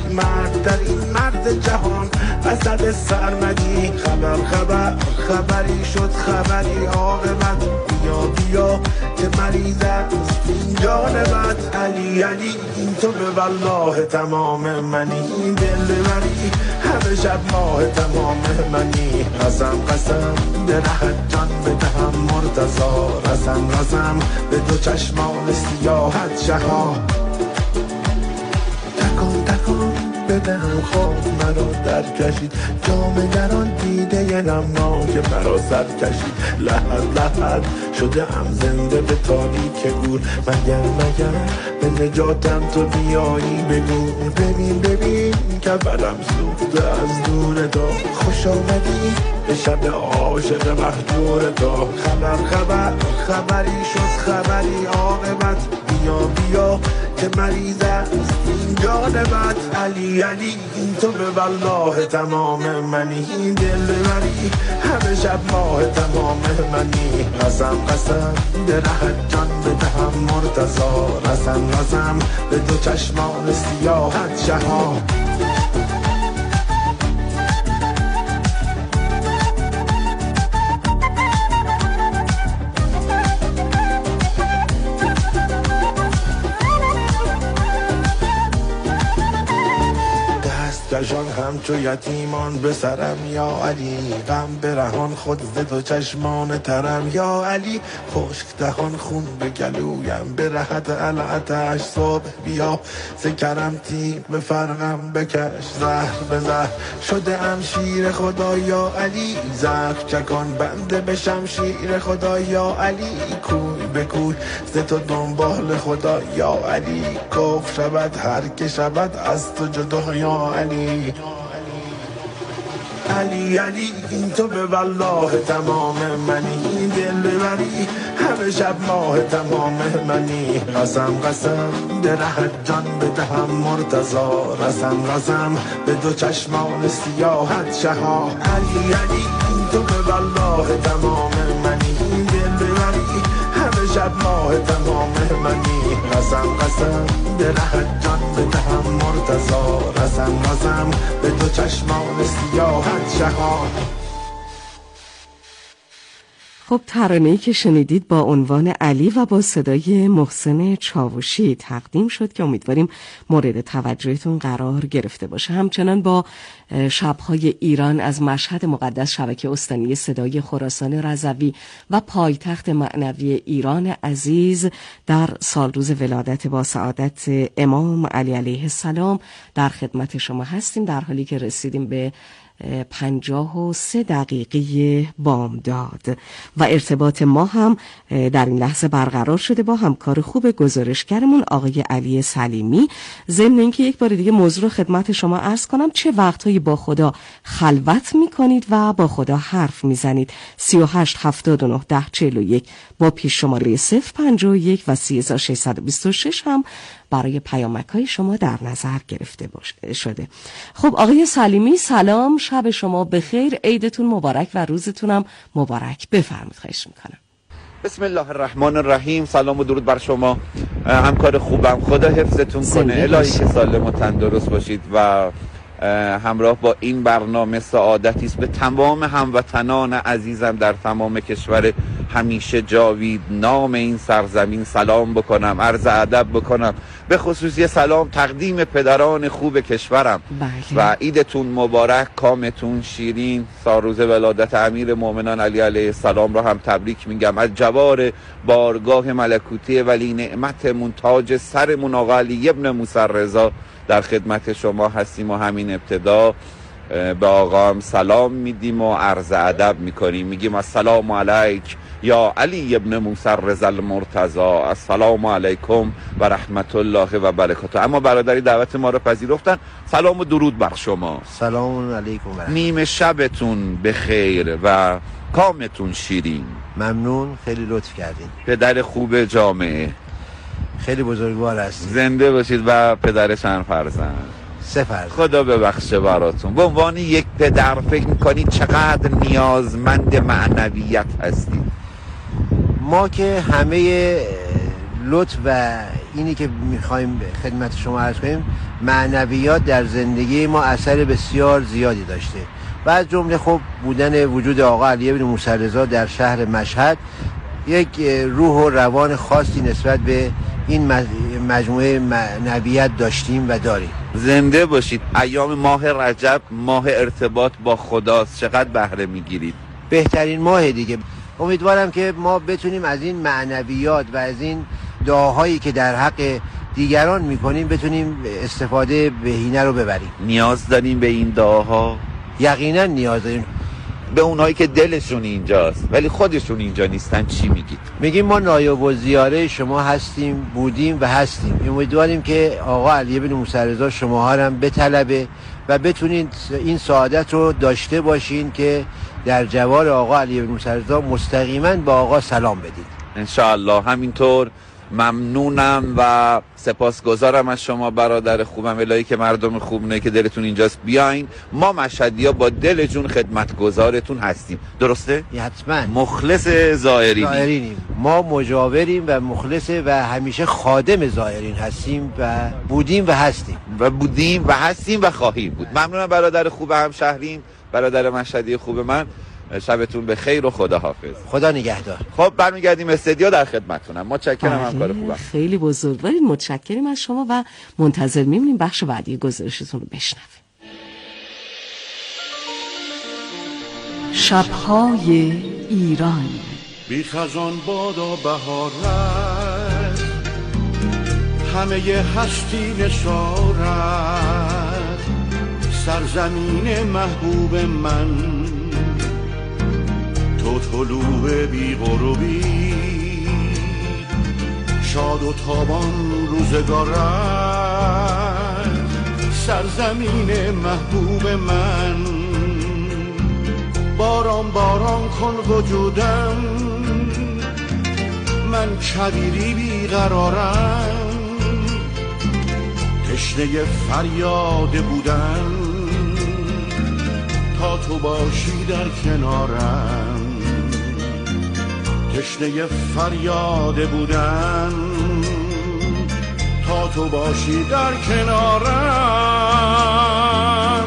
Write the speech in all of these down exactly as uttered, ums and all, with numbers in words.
مرد در این مرد جهان اسد سرمدی. خبر خبر خبری شد خبری عاقبت، بیا بیا که مریض است این جان بد. علی علی این تو به والله تمام منی، دل بری همه شب ماه تمام منی. قسم قسم به رهت جان بدهم مرتضا، رسم رسم به دو چشمان سیاحت شها. تکان تکان بدهم خواب مرا در کشید، جام گران دیده نمناک مرا سر کشید. لحد لحد شده ام زنده به تاریک گور، مگر مگر به نجاتم تو بیایی بگو. ببین ببین کفرم سوخته از دور تو، خوش آمدی به شب عاشق مهجور تو. خبر خبر خبری شد خبری عاقبت، بیا بیا که مریض است این جان بد. علی علی این تو به والله تمام منی، دل بری همه شب ماه تمام منی. قسم قسم به رهت جان بدهم مرتضا، رسم رسم به دو چشمان سیاحت شها. کشان همچو یتیمان به سرم یا علی، غم برهان خود ز دو چشمان ترم یا علی. خشک دهان خون به گلویم برهت العتش، صبح بیا ز کرم تیغ به فرقم بکش. زهر به زهر شده ام شیر خدا یا علی، زهر چکان بنده به شمشیر خدا یا علی. کوی به کوی ز تو دنبال خدا یا علی، کفر شود هر که شود از تو جدا یا علی. علی علی این تو به والله تمام منی، دل بری همه شب ماه تمام منی. قسم قسم به رهت جان بدهم مرتضا، رسم رسم به دو چشمان سیاحت شها. علی علی این تو به والله تمام منی، دل بری همه شب ماه تمام منی. قسم قسم به رهت جان بدهم مرتضا، رسم رسم به دو چشمان سیاحت شها. خب ترانه‌ای که شنیدید با عنوان علی و با صدای محسن چاوشی تقدیم شد که امیدواریم مورد توجهتون قرار گرفته باشه. همچنان با شب‌های ایران از مشهد مقدس، شبکه استانی صدای خراسان رضوی و پایتخت معنوی ایران عزیز در سالروز ولادت با سعادت امام علی علیه السلام در خدمت شما هستیم، در حالی که رسیدیم به پنجاه و سه دقیقه بامداد و ارتباط ما هم در این لحظه برقرار شده با همکار خوب گزارشگرمون آقای علی سلیمی. ضمن اینکه یک بار دیگه موضوع رو خدمت شما عرض کنم، چه وقتهایی با خدا خلوت میکنید و با خدا حرف میزنید؟ سی و هشت هفتاد و نه ده چهل و یک با پیش شماره صفر پنجاه و یک و سی هزار و ششصد و بیست و شش هم برای پیامک‌های شما در نظر گرفته شده. خب آقای سلیمی سلام، شب شما بخیر، عیدتون مبارک و روزتونم مبارک. بفرمایید، خواهش میکنم. بسم الله الرحمن الرحیم. سلام و درود بر شما همکار خوبم، خدا حفظتون کنه، الهی که سالم و تندرست باشید و همراه با این برنامه سعادتی است به تمام هموطنان عزیزم در تمام کشور همیشه جاوید نام این سرزمین سلام بکنم، عرض ادب بکنم، به خصوص یه سلام تقدیم پدران خوب کشورم. بله. و عیدتون مبارک، کامتون شیرین. سالروز ولادت امیر مومنان علی علیه السلام را هم تبریک میگم. از جوار بارگاه ملکوتی ولی نعمتمون تاج سرمون آقا علی ابن موسی رضا در خدمت شما هستیم و همین ابتدا به آقا هم سلام میدیم و عرض ادب میکنیم، میگیم السلام علیک یا علی ابن موسی رضا المرتضی، السلام علیکم و رحمت الله و برکاته. اما برادری دعوت ما رو پذیرفتن. سلام و درود بر شما. سلام علیکم. نیمه شبتون بخیر و کامتون شیرین. ممنون، خیلی لطف کردین. پدر خوب جامعه، خیلی بزرگوار هستید. زنده باشید و پدر چند فرزند؟ سه فرزند. خدا ببخشه براتون. به عنوان یک پدر فکر می‌کنید چقدر نیازمند معنویت هستید؟ ما که همه لطف و اینی که میخوایم خدمت شما عرض کنیم، معنویات در زندگی ما اثر بسیار زیادی داشته و از جمله خب بودن وجود آقا علی بن موسی رضا در شهر مشهد یک روح و روان خاصی نسبت به این مجموعه معنویت داشتیم و داریم. زنده باشید. ایام ماه رجب ماه ارتباط با خداست، چقدر بهره میگیرید؟ بهترین ماه دیگه. امیدوارم که ما بتونیم از این معنویات و از این دعاهایی که در حق دیگران میکنیم بتونیم استفاده بهینه رو ببریم. نیاز داریم به این دعاها؟ یقینا نیاز داریم. به اونایی که دلشون اینجاست ولی خودشون اینجا نیستن چی میگید؟ میگیم ما نایب الزیاره شما هستیم، بودیم و هستیم. امیدواریم که آقا علی بن موسی رضا شماها رو هم بطلبه و بتونین این سعادت رو داشته باشین که در جوار آقا علی بن موسی رضا مستقیما با آقا سلام بدید. انشاءالله. همینطور ممنونم و سپاسگزارم از شما برادر خوبم. الهی که مردم خوبونه که دلتون اینجاست بیاین. ما مشهدی‌ها با دل جون خدمتگزارتون هستیم. درسته؟ حتما. مخلص زائرینیم. زائرینیم. ما مجاوریم و مخلص و همیشه خادم زائرین هستیم و بودیم و هستیم. و بودیم و هستیم و خواهیم بود. ممنونم برادر خوب همشهریم، برادر مشهدی خوب من. شبتون به خیر و خدا حافظ. خدا نگهدار. خب برمیگردیم استودیو در خدمتتونم. متشکرم همکار خوبم. خیلی بزرگوارید. متشکریم از شما و منتظر میمونیم بخش بعدی گزارشتون رو بشنویم. شب‌های ایران. بی خزان بادا بهارت، همه هستی نشارت، سرزمین محبوب من، تو طلوع بی غروبی، شاد و تابان روزگارت، سرزمین محبوب من. باران باران کن وجودم، من کبیری بیقرارم، تشنه فریاد بودن تا تو باشی در کنارم، تشنه فریاد بودن تا تو باشی در کنارم.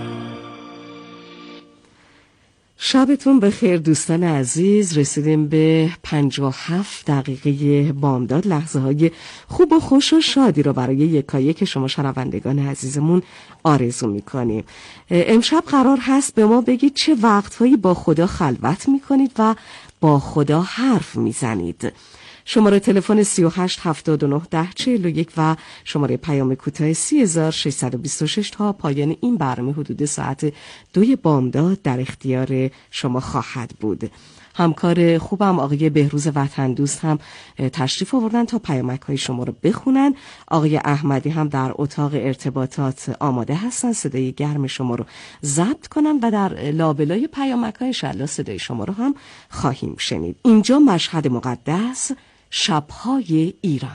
شبتون بخیر دوستان عزیز. رسیدیم به پنجاه و هفت دقیقه بامداد. لحظه های خوب و خوش و شادی رو برای یکایک که شما شنوندگان عزیزمون آرزو میکنیم. امشب قرار هست به ما بگید چه وقتهایی با خدا خلوت میکنید و با خدا حرف میزنید. شماره تلفن سی و هشت هفتاد و نه ده چهل و یک و شماره پیام کوتاه سی هزار و ششصد و بیست و شش تا پایان این برنامه حدود ساعت دوی بامداد در اختیار شما خواهد بود. همکار خوبم آقای بهروز وطن دوست هم تشریف آوردن تا پیامک های شما رو بخونن. آقای احمدی هم در اتاق ارتباطات آماده هستن صدای گرم شما رو ضبط کنن و در لابلای پیامک های انشالله صدای شما رو هم خواهیم شنید. اینجا مشهد مقدس، شب‌های ایران.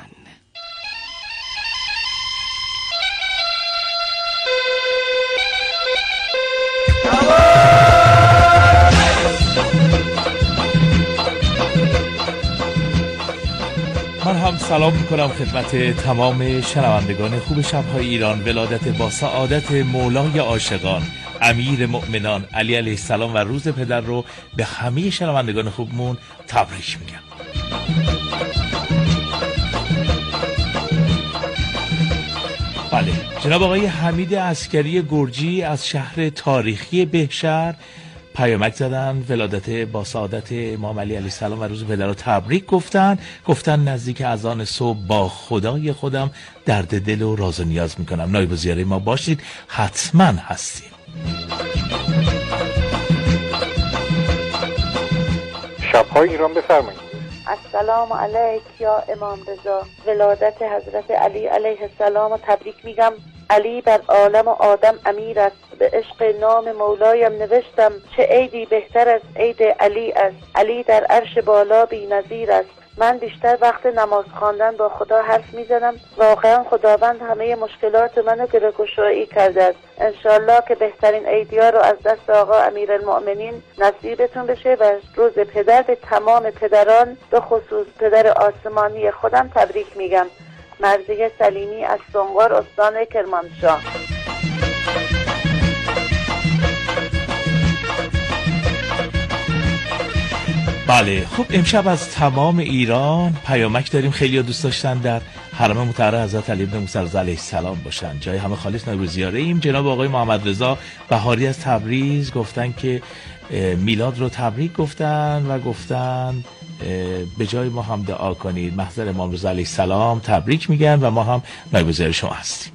من هم سلام میکنم خدمت تمام شنوندگان خوب شب‌های ایران. ولادت با سعادت مولای عاشقان امیر مؤمنان علی علیه السلام و روز پدر رو به همه شنوندگان خوبمون تبریک میگم. بله، جناب آقای حمید عسکری گرجی از شهر تاریخی بهشهر پیامک زدن، ولادت با سعادت امام علی علیه السلام و روز پدر رو تبریک گفتن. گفتن نزدیک اذان صبح با خدای خودم درد دل و راز و نیاز میکنم. نایب الزیاره ما باشید، حتما هستیم. شب‌های ایران بفرمایید. السلام علیک یا امام رضا. ولادت حضرت علی علیه السلام و تبریک میگم. علی بر عالم و آدم امیر است، به عشق نام مولایم نوشتم چه عیدی بهتر از عید علی است. علی در عرش بالا بی نظیر است. من بیشتر وقت نماز خواندن با خدا حرف میزنم. واقعا خداوند همه مشکلات منو گره‌گشایی کرده است. انشالله که بهترین عیدیا رو از دست آقا امیرالمؤمنین نصیبتون بشه و روز پدر به تمام پدران به خصوص پدر آسمانی خودم تبریک میگم. مرضیه سلیمی از سنگار استان کرمانشاه. بله خب امشب از تمام ایران پیامک داریم. خیلی دوست داشتن در حرم مطهر حضرت علی بن موسی رضا علیه السلام باشن. جای همه خالص نایب زیاره ایم. جناب آقای محمد رضا بهاری از تبریز گفتن که میلاد رو تبریک گفتن و گفتن به جای ما هم دعا کنید. محضر امام رضا علیه السلام تبریک میگن و ما هم نایب زیاره شما هستیم.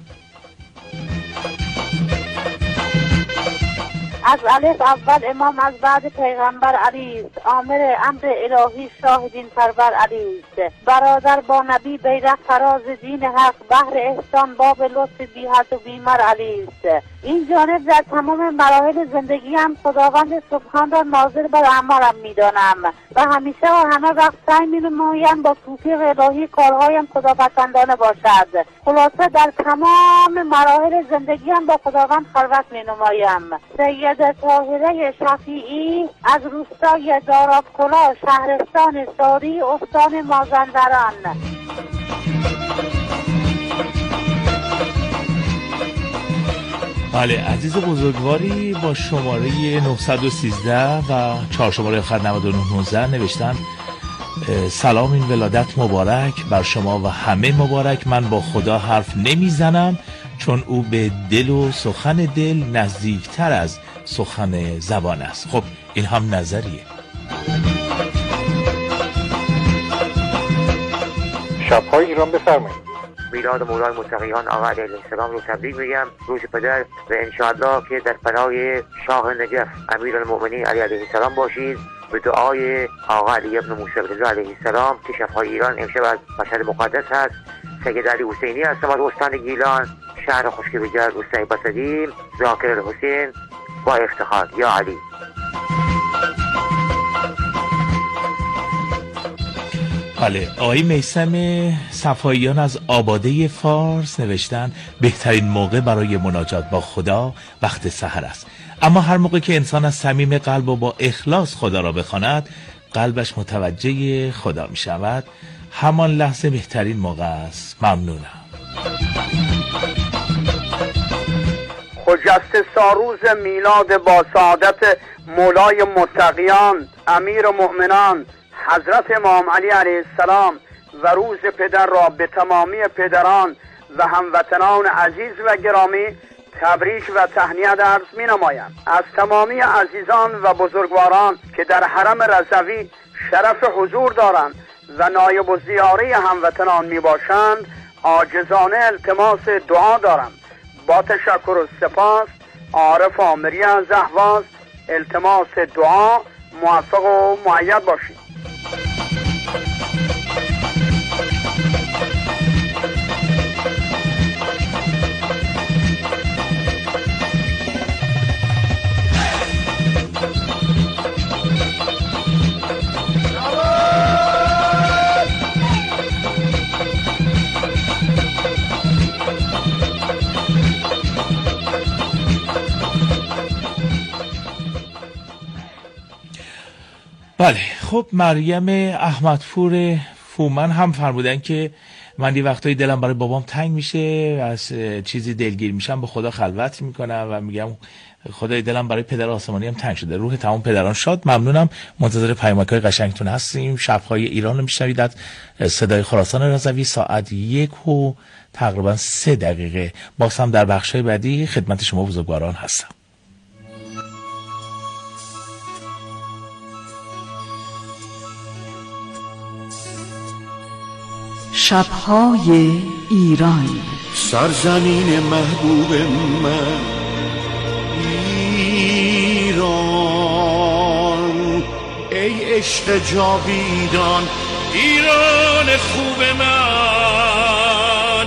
از الف اول امام از بعد پیغمبر علی است. آمر امر الهی شاهدین پرور علی است. برادر با نبی بیرق فراز دین حق بحر احسان باب لطف بی حد و بیمر علی است. این جانب در تمام مراحل زندگی هم خداوند سبحان را ناظر بر اعمالم میدانم و همیشه و همه وقت سعی می‌نمایم با توفیق الهی کارهایم خداپسندانه باشد. خلاصه در تمام مراحل زندگی هم با خداوند خلوت می‌نمایم. سید طاهره شفیعی از روستای دارابکلا شهرستان ساری استان مازندران. بله عزیز بزرگواری با شماره نهصد و سیزده و چهار شماره آخر نود و نه نوزده نوشتن سلام، این ولادت مبارک بر شما و همه مبارک. من با خدا حرف نمیزنم چون او به دل و سخن دل نزدیکتر از سخن زبان است. خب این هم نظریه. شب‌های ایران بفرمایید. میلاد مولای متقیان آقا علیه السلام رو تبریک میگم، روز پدر، و انشاءالله که در پناه شاه نجف امیرالمؤمنین علی علیه السلام باشید. به دعای آقا علی بن موسی رضا علیه السلام که شب‌های ایران امشب از مشهد مقدس هست. سید علی حسینی هستم از استان گیلان، شهر خشک بجر روستای بسدیم. ذاکر الحسین با افتخار یا علی. بله آقای میثم صفاییان از آباده فارس نوشتن بهترین موقع برای مناجات با خدا وقت سحر است، اما هر موقع که انسان از صمیم قلب و با اخلاص خدا را بخواند قلبش متوجه خدا می شود. همان لحظه بهترین موقع است. ممنونم. خجسته ساروز میلاد با سعادت مولای متقیان امیر مؤمنان حضرت امام علی علیه السلام و روز پدر را به تمامی پدران و هموطنان عزیز و گرامی تبریک و تهنیت عرض می نمایم. از تمامی عزیزان و بزرگواران که در حرم رضوی شرف حضور دارند و نایب الزیاره هموطنان می باشند عاجزانه التماس دعا دارم. با تشکر و سپاس، عارف آمری از اهواز. التماس دعا، موفق و مؤید باشید. بله خب مریم احمدپور فومن هم فرمودن که من دی وقتایی دلم برای بابام تنگ میشه، از چیزی دلگیر میشم، به خدا خلوت میکنم و میگم خدای دلم برای پدر آسمانی هم تنگ شده. روح تمام پدران شاد. ممنونم. منتظر پیامک‌های قشنگتون هستیم. شب‌های ایران رو میشنوید از صدای خراسان رضوی. ساعت یک و تقریبا سه دقیقه. باز هم در بخش‌های بعدی خدمت شما بزرگواران هستم. شب‌های ایران. سرزمین محبوب من ایران، ای عشق جاویدان ایران خوب من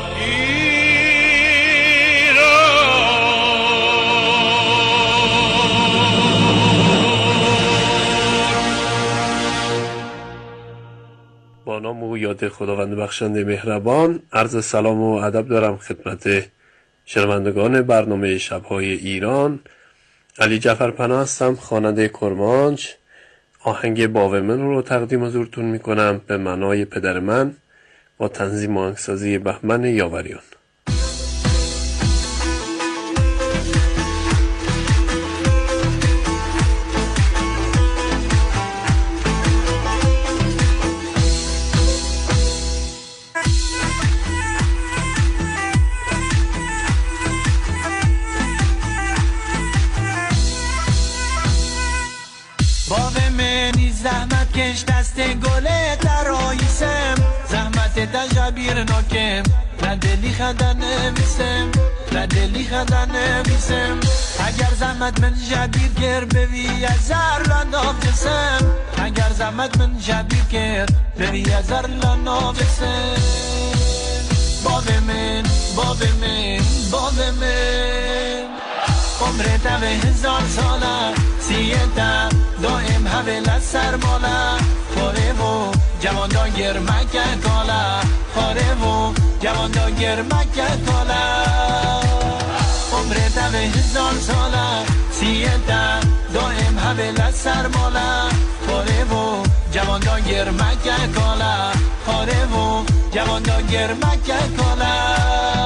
با نام و یاد خداوند بخشنده مهربان عرض سلام و ادب دارم خدمت شنوندگان برنامه شب‌های ایران. علی جعفرپناه هستم، خواننده کرمانش. آهنگ باو من رو تقدیم حضورتون میکنم به معنای پدر من. با تنظیم و آهنگسازی بهمن یاوریان. زحمت کش دست گله در آیسم زحمت تجابیر نکم ندلی خدا نویسم ندلی خدا نویسم اگر زحمت من جابیر گر بوی ازار لنافسم اگر زحمت من جابیر گر بوی ازار لنافسم باب من باب من باب من عمرت به هزار ساله سیتا دائم حویل سرماله خوره و جوان دا گرمکه کاله خوره و جوان دا گرمکه کاله عمرت به هزار ساله سیتا دائم حویل سرماله خوره و جوان دا گرمکه کاله خوره و جوان دا گرمکه کاله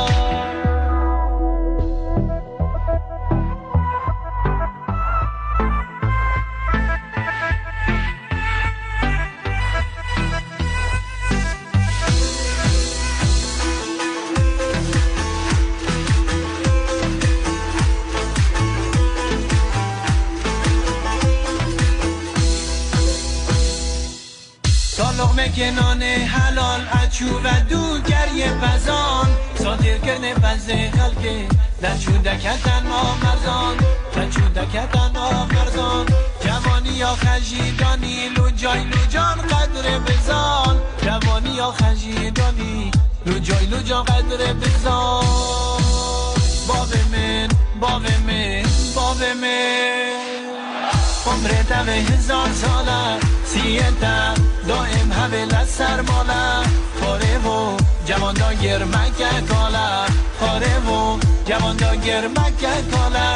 لقمه کنان حلال اچو و دو گریه پزان صادر کرنه پز خلقه در چودکتن آمرزان در چودکتن آمرزان جوانی یا خجیدانی لو جای لو جان قدر بزان جوانی یا خجیدانی لو جای لو جان قدر بزان باب من باب من باب من عمرت به هزار ساله سیتا دائم حویل سرماله خوره و جوان دا گرمکه کاله خوره و جوان دا گرمکه کاله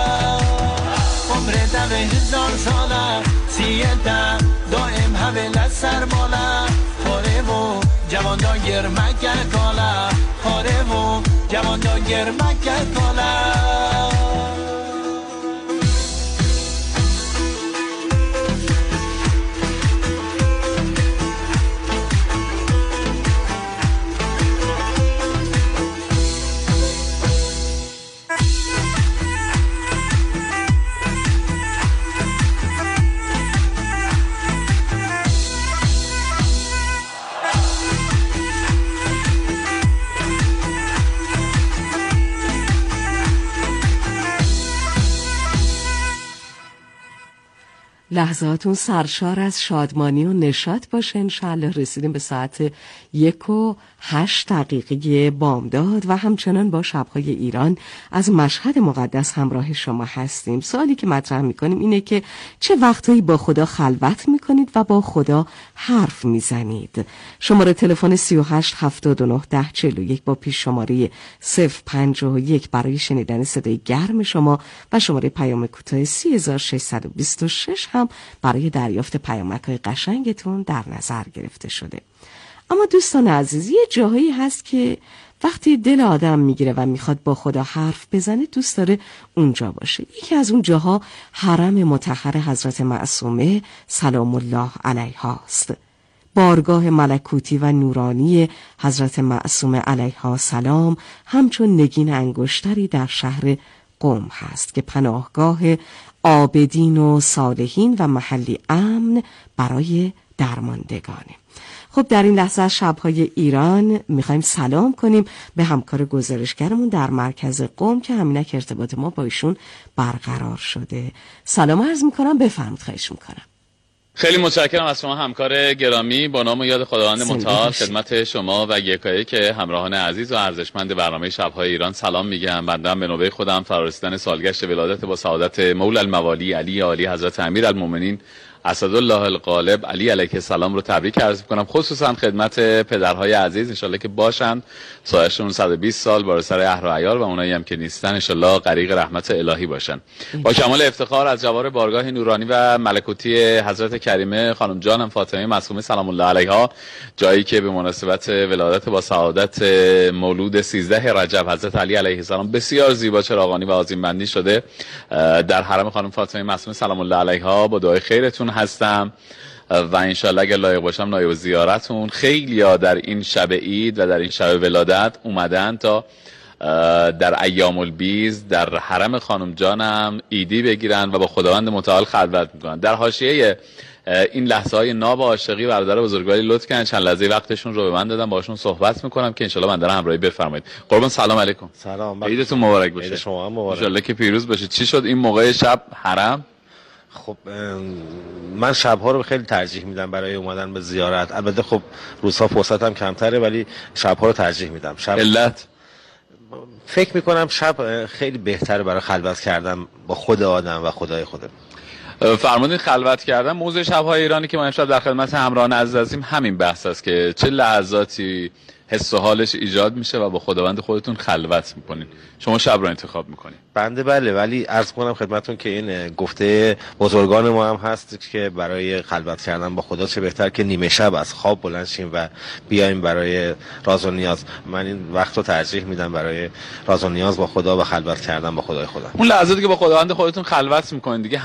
عمرت به هزار ساله سیتا دائم حویل سرماله خوره و جوان دا گرمکه کاله خوره و جوان دا گرمکه کاله لحظاتون سرشار از شادمانی و نشاط باشه. انشالله رسیدیم به ساعت یک و هشت دقیقه بامداد و همچنان با شبهای ایران از مشهد مقدس همراه شما هستیم. سوالی که مطرح میکنیم اینه که چه وقتایی با خدا خلوت میکنید و با خدا حرف میزنید؟ شماره تلفن سی و هشت هفتاد و نه ده چهل و یک با پیش شماره صفر پنج و یک برای شنیدن صدای گرم شما و شماره پیام کوتاه سی هزار و ششصد و بیست و شش هم برای دریافت پیامک‌های قشنگتون در نظر گرفته شده. اما دوستان عزیز، یه جاهایی هست که وقتی دل آدم میگیره و میخواد با خدا حرف بزنه دوست داره اونجا باشه. یکی از اون جاها حرم مطهر حضرت معصومه سلام الله علیها است. بارگاه ملکوتی و نورانی حضرت معصومه علیها سلام همچون نگین انگشتری در شهر قم هست که پناهگاه عابدین و صالحین و محلی امن برای درماندگانه. خب در این لحظه از شب‌های ایران میخوایم سلام کنیم به همکار گزارشگرمون در مرکز قم که همینک ارتباط ما با ایشون برقرار شده. سلام عرض میکنم، بفرمایید. خواهش میکنم. خیلی متشکرم از شما همکار گرامی. با نام و یاد خداوند متعال خدمت شما و یکایک که همراهان عزیز و ارزشمند برنامه شب‌های ایران سلام میگم. بنده به نوبه خودم فرارسیدن سالگشت ولادت با سعادت مولا الموالی علی عالی حضرت امیرالمومنین اسدالله الغالب علی علیه السلام رو تبریک عرض می‌کنم، خصوصا خدمت پدرهای عزیز، انشالله که باشند سایه‌شون صد و بیست سال بر سر اهل و عیال و اونایی هم که نیستن انشالله غریق رحمت الهی باشن. با کمال افتخار از جوار بارگاه نورانی و ملکوتی حضرت کریمه خانم جانم فاطمه معصومه سلام الله علیها، جایی که به مناسبت ولادت با سعادت مولود سیزده رجب حضرت علی علیه السلام بسیار زیبا چراغانی و آذین بندی شده، در حرم خانم فاطمه معصومه سلام الله علیها با دعای خیرتون هستم و انشالله اگر لایق باشم نایب زیارتون. خیلی ها در این شب عید و در این شب ولادت اومدن تا در ایام البیز در حرم خانم جانم ایدی بگیرن و با خداوند متعال خلوت میکنن. در حاشیه این لحظه های ناب و عاشقی برادر بزرگواری لطف کردن چند لحظه وقتشون رو به من دادن، باشون صحبت میکنم که انشالله من دارم همراهی بفرمایید. قربان سلام علیکم. سلام. عیدتون مبارک باشه. عید شما هم مبارک. انشالله که پیروز باشید. چی شد این موقع شب حرم؟ خب من شبها رو خیلی ترجیح میدم برای اومدن به زیارت. البته خب روزها فرصتم کمتره ولی شبها رو ترجیح میدم. شب علت فکر میکنم شب خیلی بهتره برای خلوت کردن با خود آدم و خدای خودم. فرمودین خلوت کردن. موضوع شب‌های ایرانی که ما امشب در خدمت همراهان عزیز هستیم همین بحث است که چه لحظاتی حس و حالش ایجاد میشه و با خداوند خودتون خلوت میکنین. شما شب رو انتخاب میکنین. بنده بله، ولی عرض کنم خدمتون که این گفته بزرگان ما هم هست که برای خلوت کردن با خدا چه بهتر که نیمه شب از خواب بلند شیم و بیایم برای راز و نیاز. من این وقت رو ترجیح میدم برای راز و نیاز با خدا و خلوت کردن با خدای خودم. اون لحظاتی که با خداوند خودتون خلوت میکنین دیگه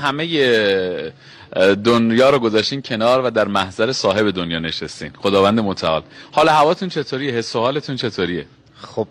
همه دنیا رو گذاشتین کنار و در محضر صاحب دنیا نشستین، خداوند متعال. حال هواتون چطوریه؟ حس و حالتون چطوریه؟ خب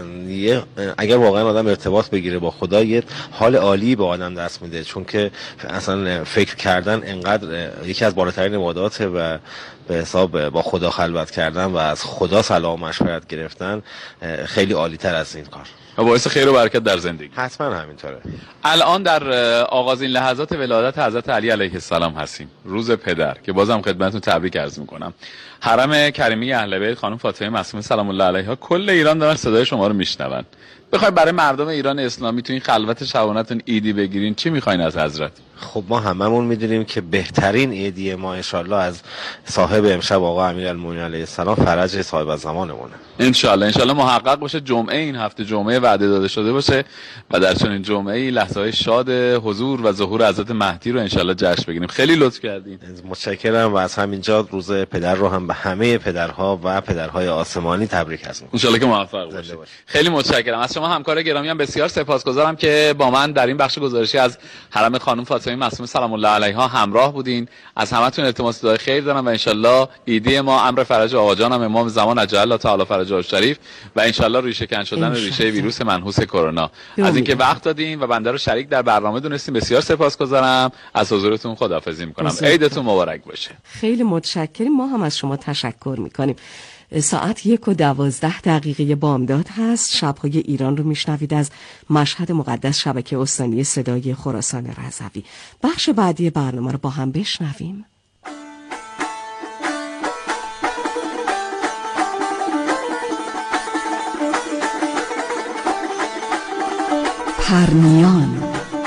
یه اگر واقعا آدم ارتباط بگیره با خدا یه حال عالی به آدم دست میده، چون که اصلا فکر کردن انقدر یکی از بالاترین عبادات و به حساب با خدا خلوت کردن و از خدا صلاح و مشورت گرفتن خیلی عالی تر از این کار و باعث خیر و برکت در زندگی. حتما همینطوره. الان در آغاز این لحظات ولادت حضرت علی علیه السلام هستیم، روز پدر که بازم خدمتتون تبریک عرض میکنم. حرم کریمی اهل بیت خانم فاطمه معصومه سلام الله علیها کل ایران دارن صدای شما رو میشنون. بخواید برای مردم ایران اسلامی تو این خلوت شبانه‌تون عیدی بگیرین چی میخواین از حضرت؟ خب ما هممون میدونیم که بهترین عیدی ما انشالله از صاحب امشب آقا امیرالمومنین علیه السلام فرج صاحب زمانمونه. انشالله انشالله محقق باشه. جمعه این هفته جمعه وعده داده شده باشه و در چنین جمعه‌ای لحظه‌های شاد حضور و ظهور حضرت مهدی رو انشالله جشن بگیریم. خیلی لطف کردین. متشکرم و از همینجا روز پدر رو هم به همه پدرها و پدرهای آسمانی تبریک عرض می‌کنم. انشالله که موفق باشید. خیلی متشکرم از شما همکار گرامی، هم بسیار سپاسگزارم که با من در این بخش گزارشی از حرم خانم فاطمه معصومه سلام الله علیها همراه بودین. از همتون التماس دعای خیر دارم و انشالله عیدی ما امر فرج آقا جانم امام زمان عجل الله تعالی فرجه الشریف و انشالله ریشه کن شدن ریشه ویروس منحوس کرونا. از اینکه وقت دادین و بنده رو شریک در برنامه دونستین بسیار سپاسگزارم. از حضورتون خداحافظی میکنم. عیدتون مبارک باشه. خیلی متشکریم. ما هم از شما تشکر میکنیم. ساعت یک و دوازده دقیقه بامداد هست. شبهای ایران رو میشنوید از مشهد مقدس شبکه استانی صدای خراسان رضوی. بخش بعدی برنامه رو با هم بشنویم. پرنیان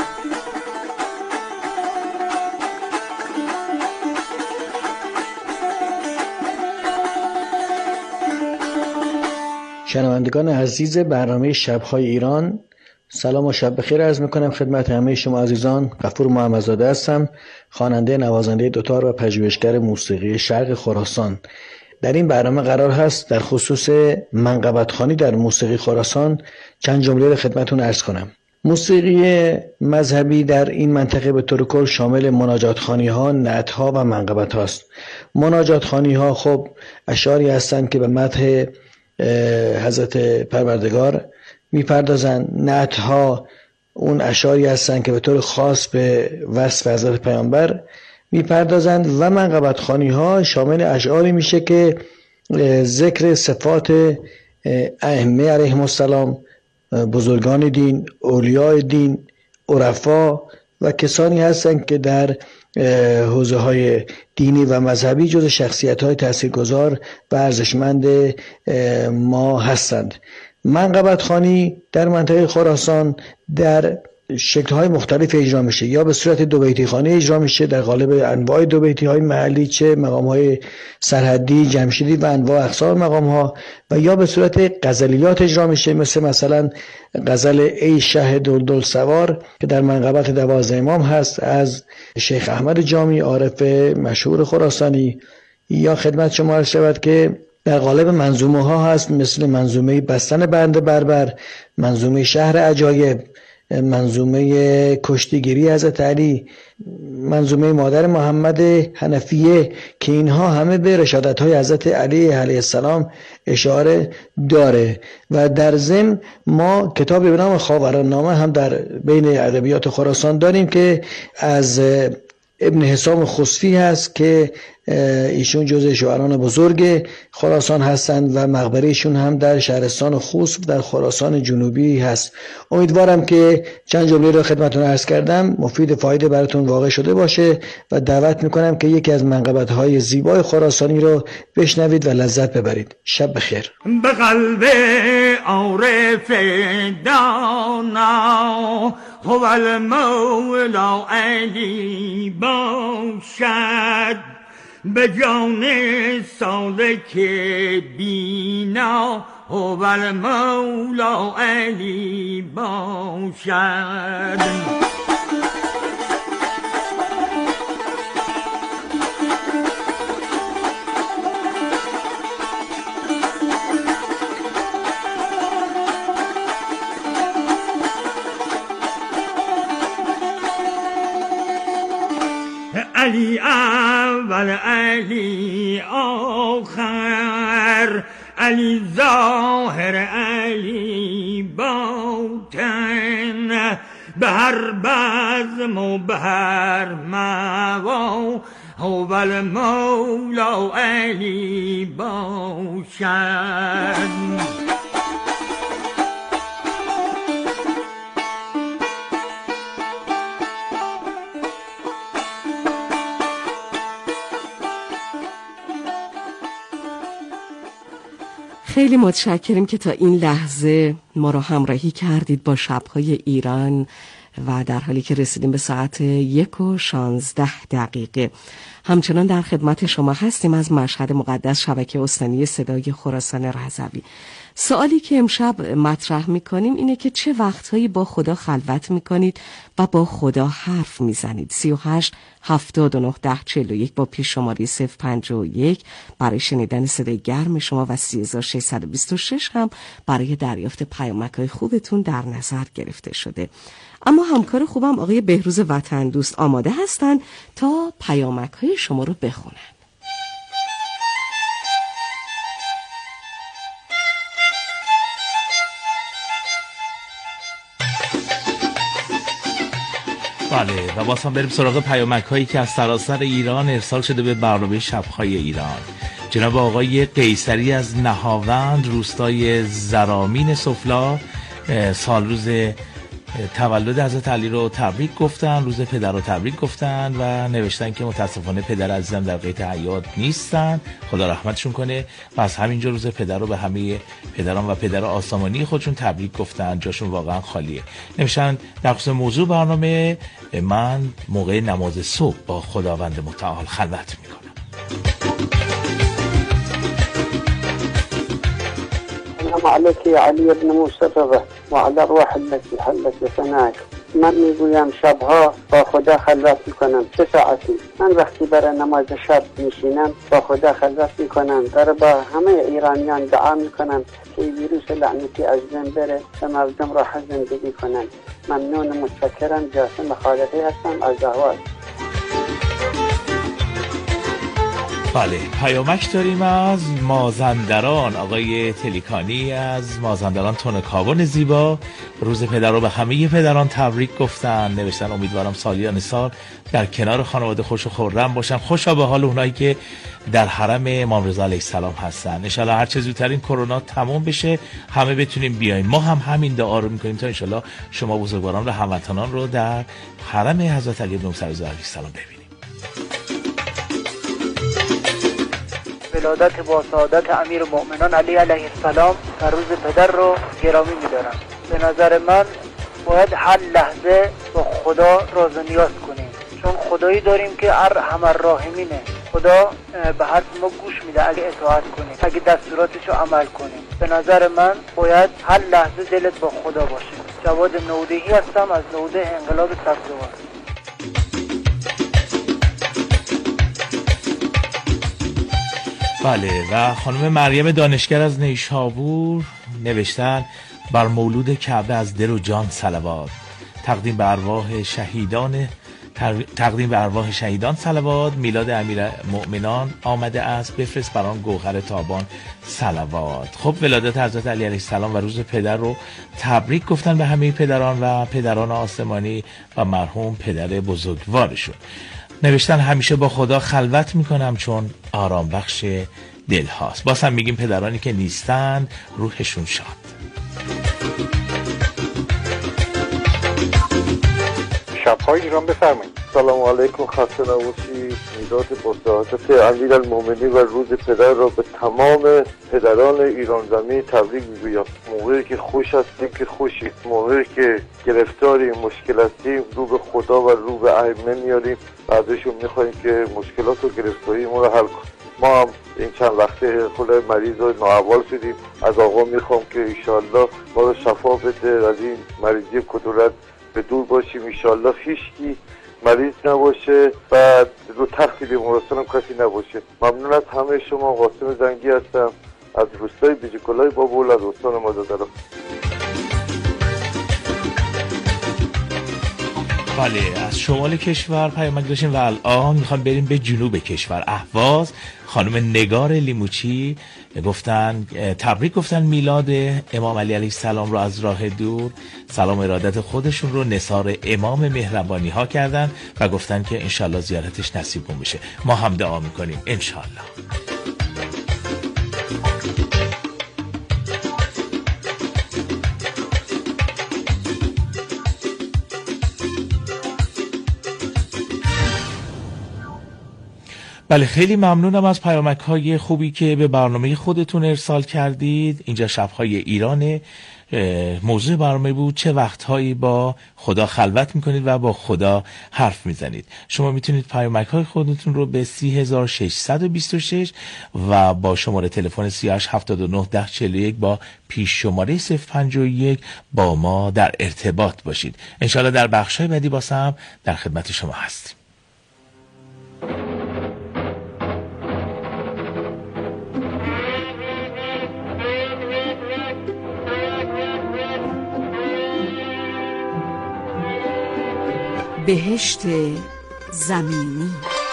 شنوندگان عزیز برنامه شب‌های ایران، سلام و شب بخیر عرض می‌کنم خدمت همه شما عزیزان. غفور محمدزاده هستم، خواننده نوازنده دوتار و پژوهشگر موسیقی شرق خراسان. در این برنامه قرار هست در خصوص منقبت‌خوانی در موسیقی خراسان چند جمله را خدمتتون عرض کنم. موسیقی مذهبی در این منطقه به طور کل شامل مناجات خوانی ها، نعت ها و منقبت هاست. مناجات خوانی ها خب اشعاری هستند که به مدح حضرت پروردگار میپردازند. نعت ها اون اشعاری هستند که به طور خاص به وصف حضرت پیامبر میپردازند و منقبت خوانی ها شامل اشعاری میشه که ذکر صفات ائمه علیهم السلام، بزرگان دین، اولیاء دین، عرفا و کسانی هستند که در حوزه های دینی و مذهبی جز شخصیت های تاثیرگذار و ارزشمند ما هستند. منقبت خوانی در منطقه خراسان در شکل‌های مختلف اجرا میشه، یا به صورت دو بیتی خوانی اجرا میشه در قالب انواع دو بیتی‌های محلی، چه مقام‌های سرحدی، جمشیدی و انواع اقسام مقام‌ها، و یا به صورت غزلیات اجرا میشه، مثل مثلا غزل ای شه دلدل سوار که در منقبت دوازده امام هست از شیخ احمد جامی عارف مشهور خراسانی، یا خدمت شما عرض شود که در قالب منظومه ها هست، مثل منظومه بستن بند بربر، منظومه شهر عجایب، منظومه کشتیگیری حضرت علی، منظومه مادر محمد حنفیه، که اینها همه به رشادت های حضرت علی علیه السلام اشاره داره. و در ضمن ما کتابی به نام خاوران نامه هم در بین ادبیات خراسان داریم که از ابن حسام خسفی هست که ایشون جزء شاعران بزرگ خراسان هستند و مقبره ایشون هم در شهرستان خوست در خراسان جنوبی هست. امیدوارم که چند جمله رو خدمتتون عرض کردم مفید فایده براتون واقع شده باشه و دعوت میکنم که یکی از منقبت‌های زیبای خراسانی رو بشنوید و لذت ببرید. شب بخیر. به قلب عارف دانا هو المولا علی باشد، به جان سالک بینا هو المولا علی باشد. علی اول علی آخر، علی ظاهر علی باطن، به هر بزم و به هر موا هو المولا علی باشد. خیلی متشکریم که تا این لحظه ما رو همراهی کردید با شب‌های ایران و در حالی که رسیدیم به ساعت یک و شانزده دقیقه همچنان در خدمت شما هستیم از مشهد مقدس، شبکه استانی صدای خراسان رضوی. سوالی که امشب مطرح میکنیم اینه که چه وقتهایی با خدا خلوت میکنید و با خدا حرف میزنید؟ سی و هشت هفتاد و نه ده چهل و یک با پیش شماری صفر پنج و یک برای شنیدن صدای گرم شما و سی هزار و ششصد و بیست و شش هم برای دریافت پیامک‌های خوبتون در نظر گرفته شده. اما همکار خوبم آقای بهروز وطن دوست آماده هستن تا پیامک‌های شما رو بخونن. بله و باز هم بریم سراغ پیامک هایی که از سراسر ایران ارسال شده به برنامه شب‌های ایران. جناب آقای قیصری از نهاوند روستای زرامین سفلا سال روز تولد حضرت علی رو تبریک گفتن، روز پدر رو تبریک گفتن و نوشتن که متاسفانه پدر عزیزم در قید حیات نیستن، خدا رحمتشون کنه. و از همینجا روز پدر رو به همه پدران و پدر آسمانی خودشون تبریک گفتن، جاشون واقعا خالیه. نوشتن در خصوص موضوع برنامه من موقع نماز صبح با خداوند متعال خلوت میکنم. السلام عليك يا علي بن موسى الرضا وعلى الروح التي حلت بثنائك. من میگویم شبها با خدا خلوت میکنم. چه ساعتی؟ من وقتی برای نماز شب میشینم با خدا خلوت میکنم، در با همه ایرانیان دعا میکنم که ویروس لعنتی از بین بره و مردم راحت زندگی کنن. ممنون و متشکرم. جاسم خالقی هستم از اهواز. بله پیامک داریم از مازندران، آقای تلیکانی از مازندران تونکاون زیبا. روز پدر رو به همه پدران تبریک گفتن، نوشتن امیدوارم سالیان سال در کنار خانواده خوش و خرم باشن، خوشا به حال اونایی که در حرم امام رضا علیه السلام هستن. ان شاءالله هر چه زودتر این کرونا تموم بشه همه بتونیم بیاین. ما هم همین دعا رو میکنیم تا ان شاءالله شما بزرگواران و هموطنان رو در حرم حضرت علی بن موسی علیه السلام ببینیم. ولادت با سعادت امیر المؤمنان علی علیه السلام و روز پدر رو گرامی می‌دارم. به نظر من باید هر لحظه با خدا راز و نیاز کنیم، چون خدایی داریم که ارحم الراحمینه. خدا به حرف ما گوش میده اگه اطاعت کنیم، اگه دستوراتشو عمل کنیم. به نظر من باید هر لحظه دلت با خدا باشه. جواد نودهی هستم از نوده انقلاب سبزوار. بله، و خانم مریم دانشگر از نیشابور نوشتن بر مولود کعبه از دل و جان صلوات، تقدیم به ارواح شهیدان تقدیم به ارواح شهیدان صلوات، میلاد امیرالمؤمنان آمده است، بفرست بر آن گوهر تابان صلوات. خب ولادت حضرت علی علیه السلام و روز پدر رو تبریک گفتن به همه پدران و پدران آسمانی و مرحوم پدر بزرگوارشون. نوشتن همیشه با خدا خلوت میکنم چون آرام بخش دل هاست. باز هم میگیم پدرانی که نیستند روحشون شاد. شب‌های ایران بفرمایید. سلام علیکم، خسته نباشید. میلاد با سعادت امیرالمؤمنین و روز پدر را به تمام پدران ایران زمین تبریک میگویم. موقعی که خوش هستیم که خوشید، موقعی که گرفتاریم مشکل هستیم رو به خدا و رو به ائمه میاریم، ازشون میخوایم که مشکلات و گرفتاریمون رو حل کنیم. ما هم این چند وقته خود مریض و نااحوال شدیم، از آقا میخوام که ایشالله ما رو شفا بده، از این مریضی کدورت به دور باشیم ایشالله، هیچکی مریض نباشه و رو تخت بیمارستان هم کسی نباشه. ممنون از همه شما. قاسم زنگی هستم از روستای بیجگلای بابول از استان مازندران. بله، از شمال کشور پیامک داشتیم و الان میخوام بریم به جنوب کشور، اهواز. خانم نگار لیموچی گفتن تبریک گفتن میلاد امام علی علیه السلام رو از راه دور، سلام ارادت خودشون رو نثار امام مهربانی ها کردن و گفتن که انشالله زیارتش نصیبون بشه. ما هم دعا میکنیم انشالله. بله، خیلی ممنونم از پیامک های خوبی که به برنامه خودتون ارسال کردید. اینجا شب‌های ایرانه. موضوع برنامه بود چه وقتهایی با خدا خلوت میکنید و با خدا حرف میزنید. شما میتونید پیامک های خودتون رو به سی هزار و ششصد و بیست و شش و با شماره تلفن سی و هشت هفتاد و نه ده چهل و یک با پیش شماره صفر پنجاه و یک با ما در ارتباط باشید. انشالله در بخشای بعدی باسم در خدمت شما هستیم. بهشت زمینی.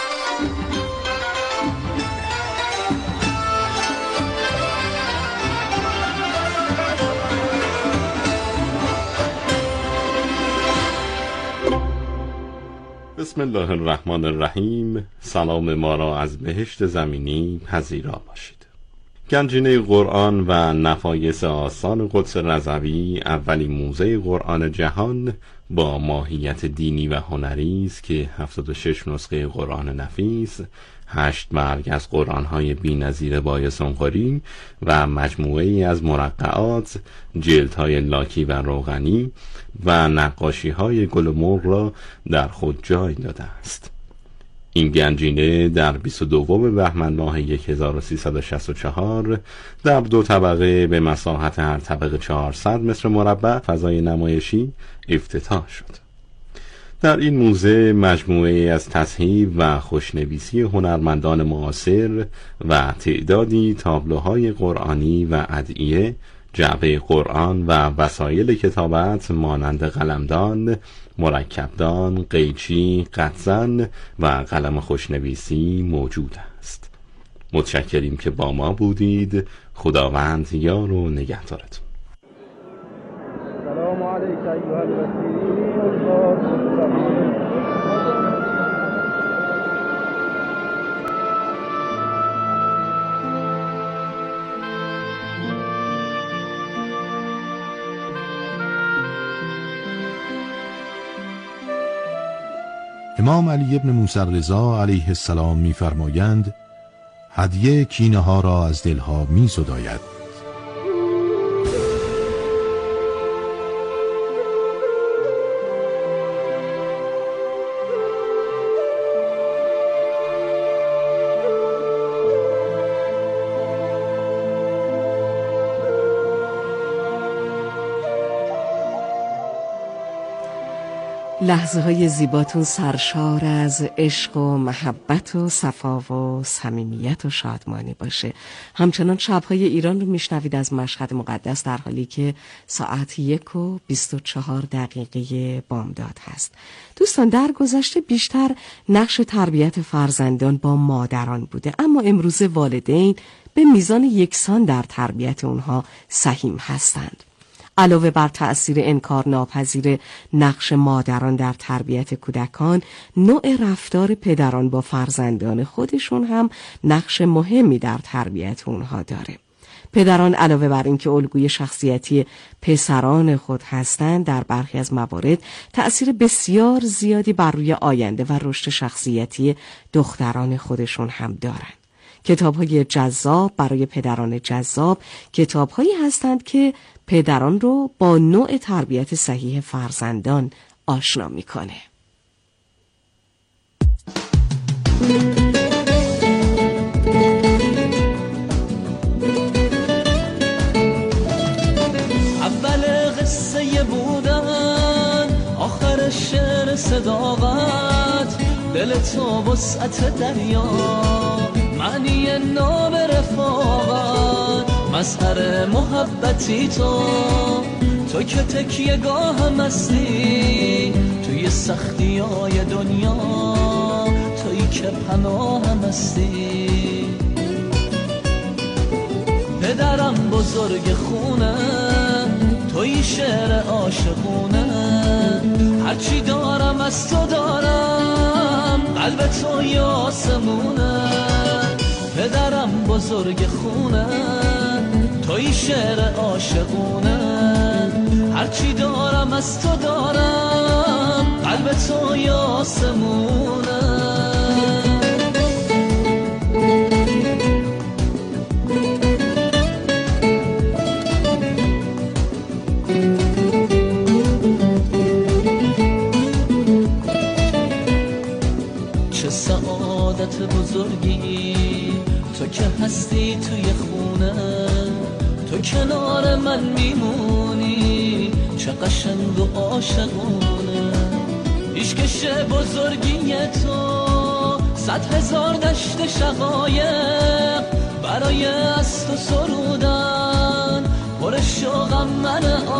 بسم الله الرحمن الرحیم. سلام ما را از بهشت زمینی پذیرا باشید. گنجینه قرآن و نفایس آستان قدس رضوی اولین موزه قرآن جهان با ماهیت دینی و هنری است که هفتاد و شش نسخه قرآن نفیس، هشت برگ از قرآن‌های بی‌نظیر بایسانقاری و مجموعه‌ای از مرقعات، جلدهای لاکی و روغنی و نقاشی‌های گل و مرغ را در خود جای داده است. این گنجینه در بیست و دوم بهمن ماه هزار و سیصد و شصت و چهار در دو طبقه به مساحت هر طبقه چهارصد متر مربع فضای نمایشی افتتاح شد. در این موزه مجموعه از تصحیح و خوشنویسی هنرمندان معاصر و تعدادی تابلوهای قرآنی و ادعیه، جعبه قرآن و وسایل کتابت مانند قلمدان، مرکبدان، قیچی، قطزن و قلم خوشنویسی موجود است. متشکریم که با ما بودید. خداوند یار و نگهدارتون. سلام علیک ایها الوزیر. امام علی ابن موسی رضا علیه السلام می‌فرمایند هدیه کینه ها را از دلها می‌زداید. لحظه های زیباتون سرشار از عشق و محبت و صفا و صمیمیت و شادمانی باشه. همچنان شبهای ایران رو میشنوید از مشهد مقدس، در حالی که ساعت یک و بیست و چهار دقیقه بامداد هست. دوستان، در گذشته بیشتر نقش تربیت فرزندان با مادران بوده، اما امروز والدین به میزان یکسان در تربیت اونها سهیم هستند. علاوه بر تأثیر انکار ناپذیر نقش مادران در تربیت کودکان، نوع رفتار پدران با فرزندان خودشون هم نقش مهمی در تربیت اونها داره. پدران علاوه بر اینکه الگوی شخصیتی پسران خود هستند، در برخی از موارد تأثیر بسیار زیادی بر روی آینده و رشد شخصیتی دختران خودشون هم دارند. کتاب‌های جذاب برای پدران جذاب کتاب‌هایی هستند که پدران رو با نوع تربیت صحیح فرزندان آشنا می‌کنه. اول قصه بودن، آخر شعر صداقت، دل تو وسعت دریا، معنی ناب رفاقت، مظهر محبتی تو، تو که تکیه گاهم هستی توی سختی های دنیا، تویی که پناهم هستی. پدرم بزرگ خونه، تویی شعر عاشقونه، هرچی دارم از تو دارم، قلب توی آسمونه. پدرم بزرگ خونه، توی شعر عاشقونه، هرچی دارم از تو دارم، قلب توی آسمونه. چه سعادت بزرگی تو که هستی توی خونه، تو کنار من میمونی، چه قشنگ و عاشقونه. عشقش بزرگی تو، صد هزار دشت شقایق برای از تو سرودن، پر شوقم من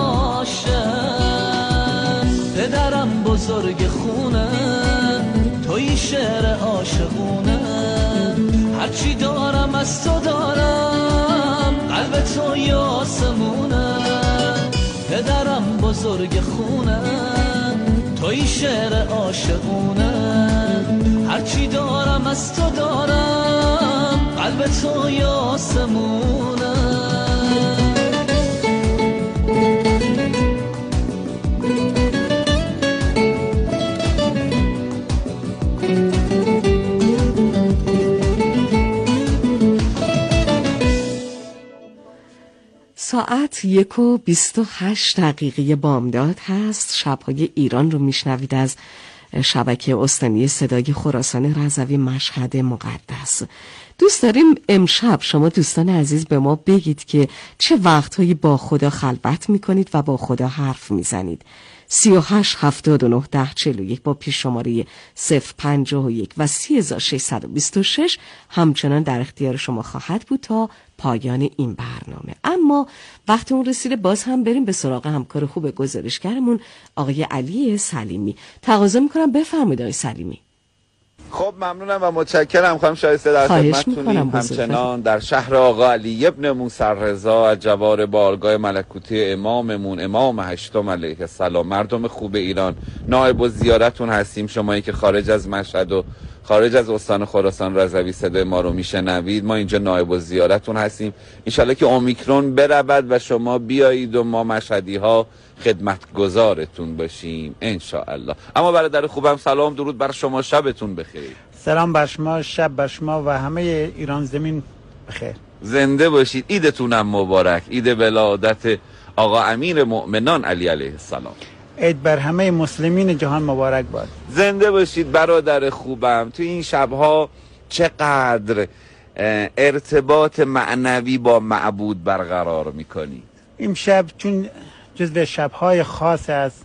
عاشق. پدرم بزرگ خونه، توی شعر عاشقونه، هرچی دارم از تو دارم، قلب توی آسمونه. پدرم بزرگ خونه، توی شعر عاشقونه، هرچی دارم از تو دارم، قلب توی آسمونه. ساعت یک و بیست و هشت دقیقه بامداد هست. شبهای ایران رو میشنوید از شبکه استانی صدای خراسان رضوی مشهد مقدس. دوست داریم امشب شما دوستان عزیز به ما بگید که چه وقتهایی با خدا خلوت میکنید و با خدا حرف میزنید. سی و هشت هفتاد و نه ده چهل و یک با پیش شماره صفر پنجاه و یک و سی هزار و ششصد و بیست و شش همچنان در اختیار شما خواهد بود تا پایان این برنامه. اما وقت اون رسیده باز هم بریم به سراغ همکار خوب گزارشگرمون آقای علی سلیمی. تقاضا میکنم بفرمایید آقای سلیمی. خب ممنونم و متشکرم خانم شایسته. در خدمتتونیم همچنان در شهر آقا علی ابن موسی رضا از جوار بارگاه ملکوتی اماممون امام هشتم علیه السلام، مردم خوب ایران، نائب الزیارتون هستیم. شمایی که خارج از مشهد و خارج از استان خراسان رضوی صدای ما رو میشنوید، ما اینجا نائب الزیارتون هستیم. انشالله که اومیکرون برود و شما بیایید و ما مشهدی ها خدمتگزارتون باشیم انشاءالله. اما برادر خوبم سلام درود بر شما، شبتون بخیر. سلام بر شما، شب بر شما و همه ایران زمین بخیر. زنده باشید. عیدتونم مبارک، عید ولادت آقا امیر مؤمنان علی علیه السلام. عید بر همه مسلمین جهان مبارک باد. زنده باشید برادر خوبم. تو این شبها چقدر ارتباط معنوی با معبود برقرار میکنید؟ این شب چون جزو شبهای خاص است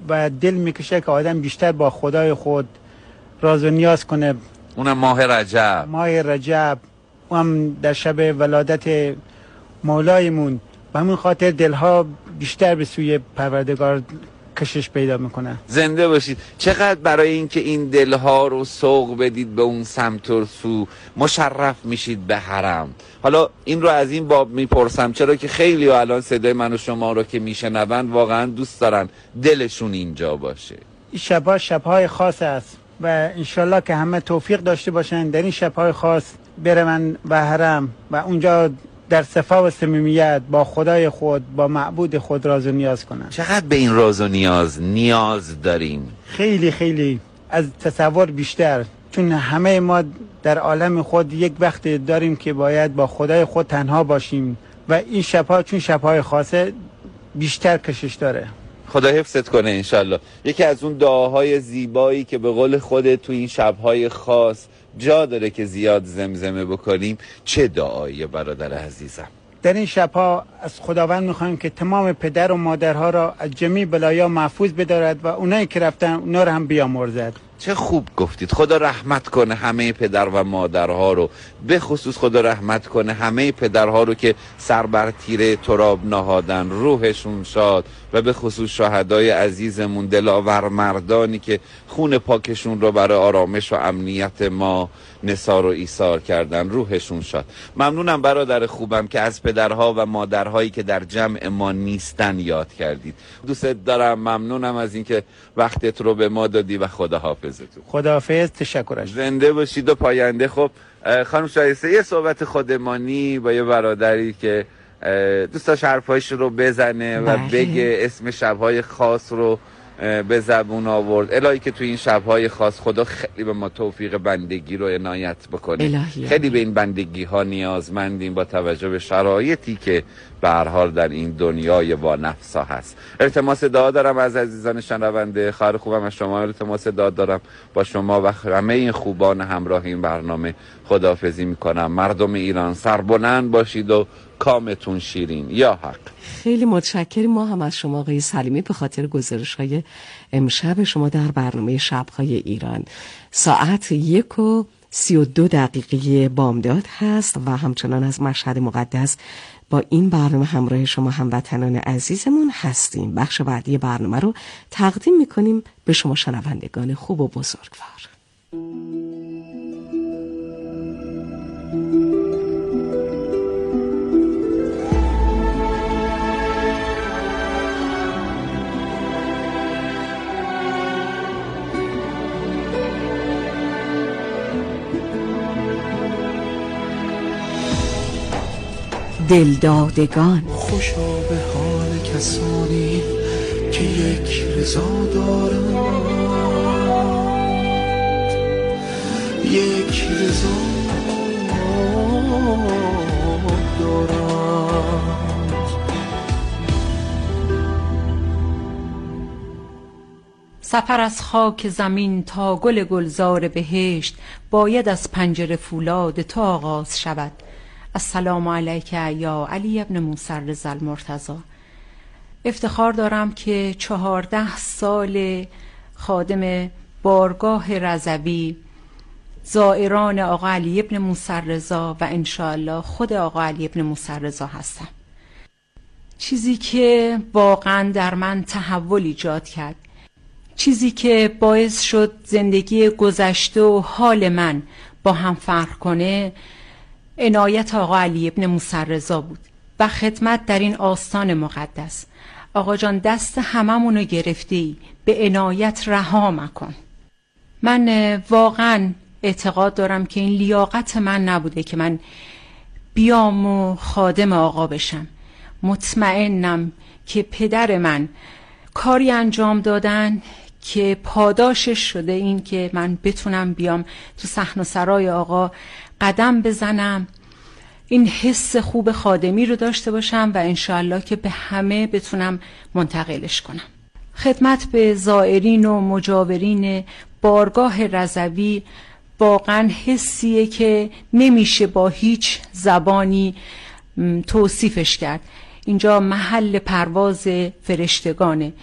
و دل میکشه که آدم بیشتر با خدای خود راز و نیاز کنه. اونم ماه رجب. ماه رجب و هم در شب ولادت مولایمون، و همون خاطر دلها بیشتر به سوی پروردگار کشش پیدا میکنه. زنده باشید. چقدر برای اینکه این دلها رو سوق بدید به اون سمت و سو مشرف میشید به حرم. حالا این رو از این باب میپرسم چرا که خیلی ها الان صدای من و شما رو که میشنون واقعا دوست دارن دلشون اینجا باشه. این شبها شبهای خاص است و انشالله که همه توفیق داشته باشن در این شبهای خاص برن به حرم و اونجا در صفا و صمیمیت با خدای خود، با معبود خود راز و نیاز کنن. چقدر به این راز و نیاز نیاز داریم؟ خیلی خیلی از تصور بیشتر، چون همه ما در عالم خود یک وقت داریم که باید با خدای خود تنها باشیم و این شبها چون شبهای خاصه بیشتر کشش داره. خدا حفظت کنه انشالله. یکی از اون دعاهای زیبایی که به قول خودت تو این شبهای خاص جا داره که زیاد زمزمه بکنیم، چه دعاییه برادر عزیزم؟ در این شبها از خداوند میخوایم که تمام پدر و مادرها را از جمیع بلایا محفوظ بدارد و اونایی که رفتن اونا رو هم بیامرزد. چه خوب گفتید. خدا رحمت کنه همه پدر و مادرها رو، به خصوص خدا رحمت کنه همه پدرها رو که سر بر تیره تراب نهادن، روحشون شاد، و به خصوص شهدای عزیزمون، دلاور مردانی که خون پاکشون رو برای آرامش و امنیت ما نثار و ایثار کردن، روحشون شاد. ممنونم برادر خوبم که از پدرها و مادرهایی که در جمع ما نیستن یاد کردید. دوستت دارم. ممنونم از اینکه وقتت رو به ما دادی و خدا حافظتون. خداحافظ. تشکرش. زنده باشید و پاینده. خب خانم شایسته یه صحبت خودمانی با یه برادری که دوست داشت حرفایش رو بزنه و بله. بگه اسم شبهای خاص رو به زبون آورد. الهی که تو این شبهای خاص خدا خیلی به ما توفیق بندگی رو عنایت بکنه. الهی خیلی به این بندگی ها نیازمندیم با توجه به شرایطی که به هر حال در این دنیای با نفسا هست. التماس دعا دارم از عزیزان شنونده. خواهر خوبم از شما التماس دعا دارم با شما و همه این خوبان همراه این برنامه خداحافظی میکنم. مردم ایران سربلند باشید و کامتون شیرین. یا حق. خیلی متشکریم ما هم از شما آقای سلیمی به خاطر گزارش‌های امشب شما در برنامه شب‌های ایران. ساعت یک و سی و دو دقیقه بامداد هست و همچنان از مشهد مقدس با این برنامه همراه شما هموطنان عزیزمون هستیم. بخش بعدی برنامه رو تقدیم می‌کنیم به شما شنوندگان خوب و بزرگوار. دلدادگان. خوشا به حال کسانی که یک رضا دارند، یک رضا دارند. سفر از خاک زمین تا گل گلزار بهشت باید از پنجره فولاد تا آغاز شود. السلام علیک یا علی ابن موسی رضی المرتضی. افتخار دارم که چهارده سال خادم بارگاه رضوی، زائران آقا علی ابن موسی رضا و انشاءالله خود آقا علی ابن موسی رضا هستم. چیزی که واقعا در من تحول ایجاد کرد، چیزی که باعث شد زندگی گذشته و حال من با هم فرق کنه، عنایت آقا علی ابن موسی رضا بود و خدمت در این آستان مقدس. آقا جان دست هممونو گرفتی، به عنایت رها مکن. من واقعا اعتقاد دارم که این لیاقت من نبوده که من بیام و خادم آقا بشم. مطمئنم که پدر من کاری انجام دادن که پاداشش شده این که من بتونم بیام تو صحن و سرای آقا قدم بزنم، این حس خوب خادمی رو داشته باشم و انشاءالله که به همه بتونم منتقلش کنم. خدمت به زائرین و مجاورین بارگاه رضوی واقعا حسیه که نمیشه با هیچ زبانی توصیفش کرد. اینجا محل پرواز فرشتگانه.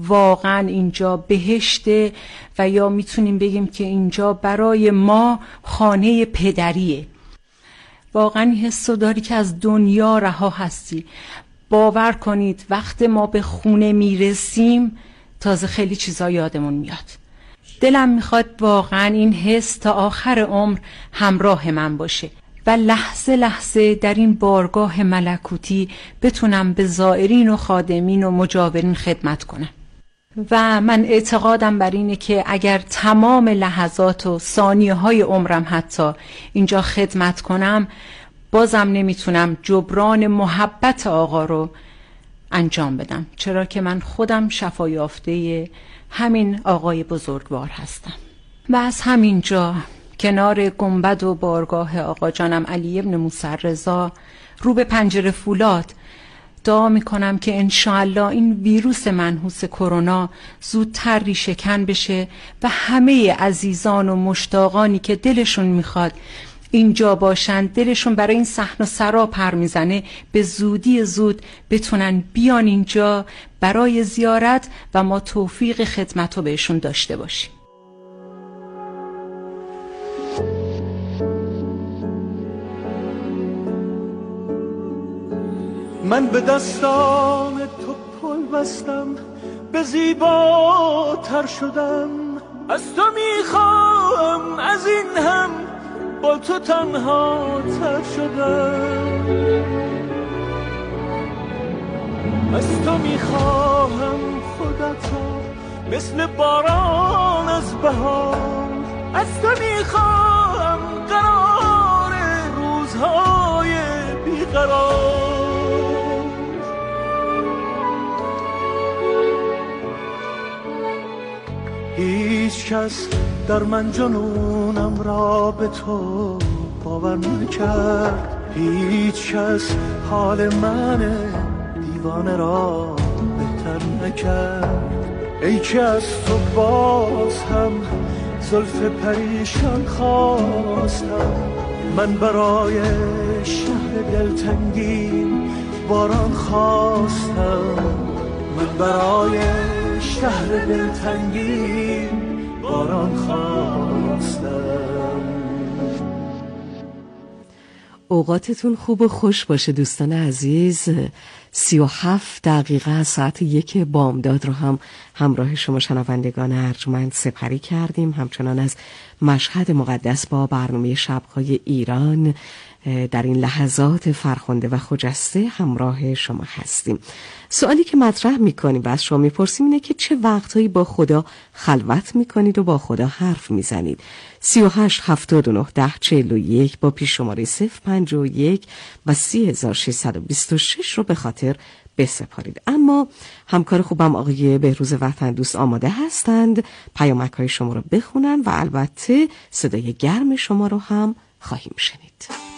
واقعا اینجا بهشته و یا میتونیم بگیم که اینجا برای ما خانه پدریه. واقعا این حسو داری که از دنیا رها هستی. باور کنید وقت ما به خونه میرسیم تازه خیلی چیزا یادمون میاد. دلم میخواد واقعا این حس تا آخر عمر همراه من باشه و لحظه لحظه در این بارگاه ملکوتی بتونم به زائرین و خادمین و مجاورین خدمت کنم. و من اعتقادم بر اینه که اگر تمام لحظات و ثانیه های عمرم حتی اینجا خدمت کنم، بازم نمیتونم جبران محبت آقا رو انجام بدم، چرا که من خودم شفا یافته همین آقای بزرگوار هستم. و از همینجا کنار گنبد و بارگاه آقا جانم علی ابن موسی رضا رو به پنجره فولاد دعا میکنم که انشاءالله این ویروس منحوس کرونا زودتر ریشه‌کن بشه و همه عزیزان و مشتاقانی که دلشون میخواد اینجا باشن، دلشون برای این صحن و سرا پر میزنه، به زودی زود بتونن بیان اینجا برای زیارت و ما توفیق خدمت رو بهشون داشته باشیم. من به دستان تو پل بستم، به زیباتر شدم، از تو میخوام از این هم با تو تنها تر شدم، از تو میخواهم خودتا مثل باران از بهار، از تو میخواهم قرار روزهای بیقرار. هیچ کس در من جنونم را به تو باور نکرد، هیچ کس حال من دیوانه را بهتر نکرد. ای که از تو باز هم زلف پریشان خواستم، من برای شهر دلتنگین باران خواستم، من برای شهر دلتنگین باران خواستم. اوقاتتون خوب و خوش باشه دوستان عزیز. سی و هفت دقیقه از ساعت یک بامداد رو هم همراه شما شنوندگان ارجمند سپری کردیم. همچنان از مشهد مقدس با برنامه شب‌های ایران در این لحظات فرخنده و خجسته همراه شما هستیم. سوالی که مطرح میکنیم و از شما میپرسیم اینه که چه وقتهایی با خدا خلوت میکنید و با خدا حرف میزنید؟ سی و هشت هفتاد و نه ده چهل و یک با پیش شماره صفر پنج و یک و سی هزار ششصد و بیست و شش رو به خاطر بسپارید. اما همکار خوبم آقای بهروز وطن دوست آماده هستند پیامک های شما رو بخونن و البته صدای گرم شما رو هم خواهیم شنید.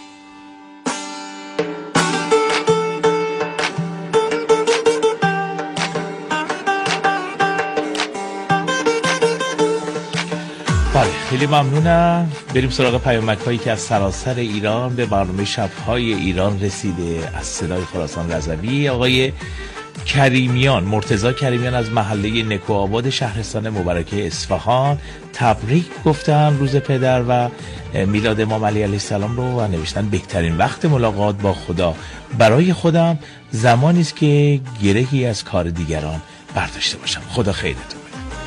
بله خیلی ممنونم. بریم سراغ پیامک هایی که از سراسر ایران به برنامه شب‌های ایران رسیده. از صدای خراسان رضوی آقای کریمیان، مرتضی کریمیان از محله نکوآباد شهرستان مبارکه اصفهان تبریک گفتن روز پدر و میلاد امام علی علیه السلام رو و نوشتن بهترین وقت ملاقات با خدا برای خودم زمانی است که گرهی از کار دیگران برداشته باشم. خدا خیرتون.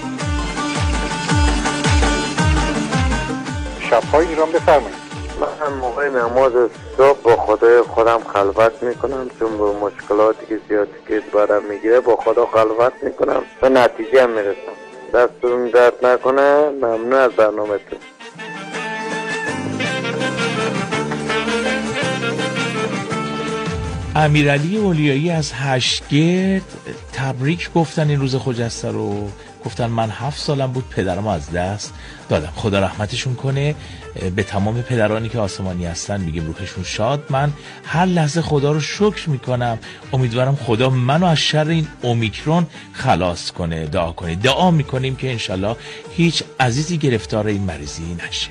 شب‌های ایران بفرمایید. من موقع نماز صبح با خدای خودم خلوت میکنم، چون به مشکلاتی که زیادی که برام میگیره با خدا خلوت میکنم و نتیجه هم میرسم. دستتون درد نکنه. ممنون از برنامه‌تون. امیرعلی اولیایی از هشتگرد تبریک گفتن این روز خجسته رو. گفتن من هفت سالم بود پدرم از دست دادم، خدا رحمتشون کنه. به تمام پدرانی که آسمانی هستن میگیم روحشون شاد. من هر لحظه خدا رو شکر میکنم. امیدوارم خدا منو از شر این اومیکرون خلاص کنه. دعا کنید. دعا میکنیم که انشالله هیچ عزیزی گرفتار این مریضی نشه.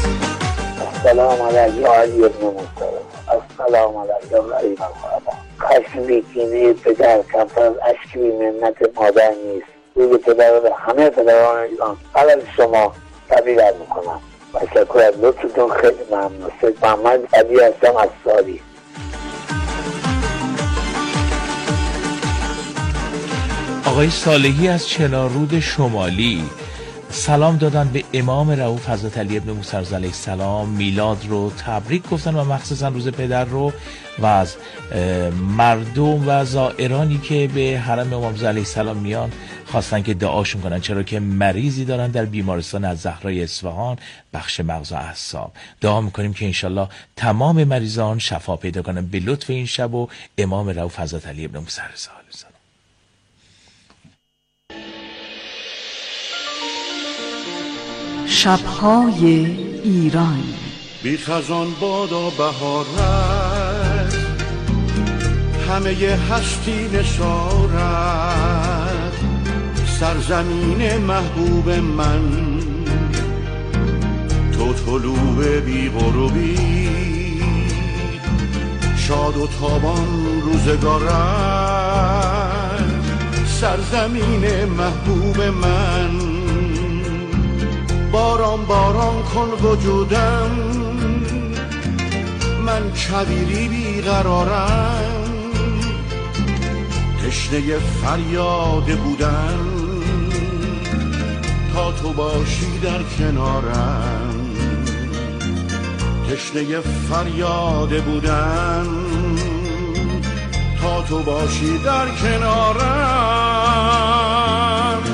السلام علیکم علی ابن موسی. السلام علیکم علی ابن موسی. خشم بی‌کینه پدر کمتر از اشک بی‌منت مادر نیست. روز پدر و همه پدران ایران علیه شما تبریک عرض میکنم. تشکر از لطفتون، خیلی ممنون. سید محمد علی هستم از ساری. آقای صالحی از چناررود شمالی سلام دادن به امام رؤوف حضرت علی ابن موسی رضی علیه السلام، میلاد رو تبریک گفتن و مخصوصا روز پدر رو، و از مردم و زائرانی که به حرم امام رضا علیه السلام میان خواستن که دعاشون کنن، چرا که مریضی دارن در بیمارستان الزهرای اصفهان بخش مغز و اعصاب. دعا میکنیم که انشالله تمام مریضان شفا پیدا کنن به لطف این شب و امام رؤوف حضرت علی ابن موسی رضی علیه السلام. شب‌های ایران. بی خزان بادا بهارت، همه هستی نشارت، سرزمین محبوب من، تو طلوع بی غروبی، شاد و تابان روزگارت، سرزمین محبوب من. باران باران کن وجودم، من کویری بیقرارم، تشنه فریاد بودن، تا تو باشی در کنارم، تشنه فریاد بودن، تا تو باشی در کنارم.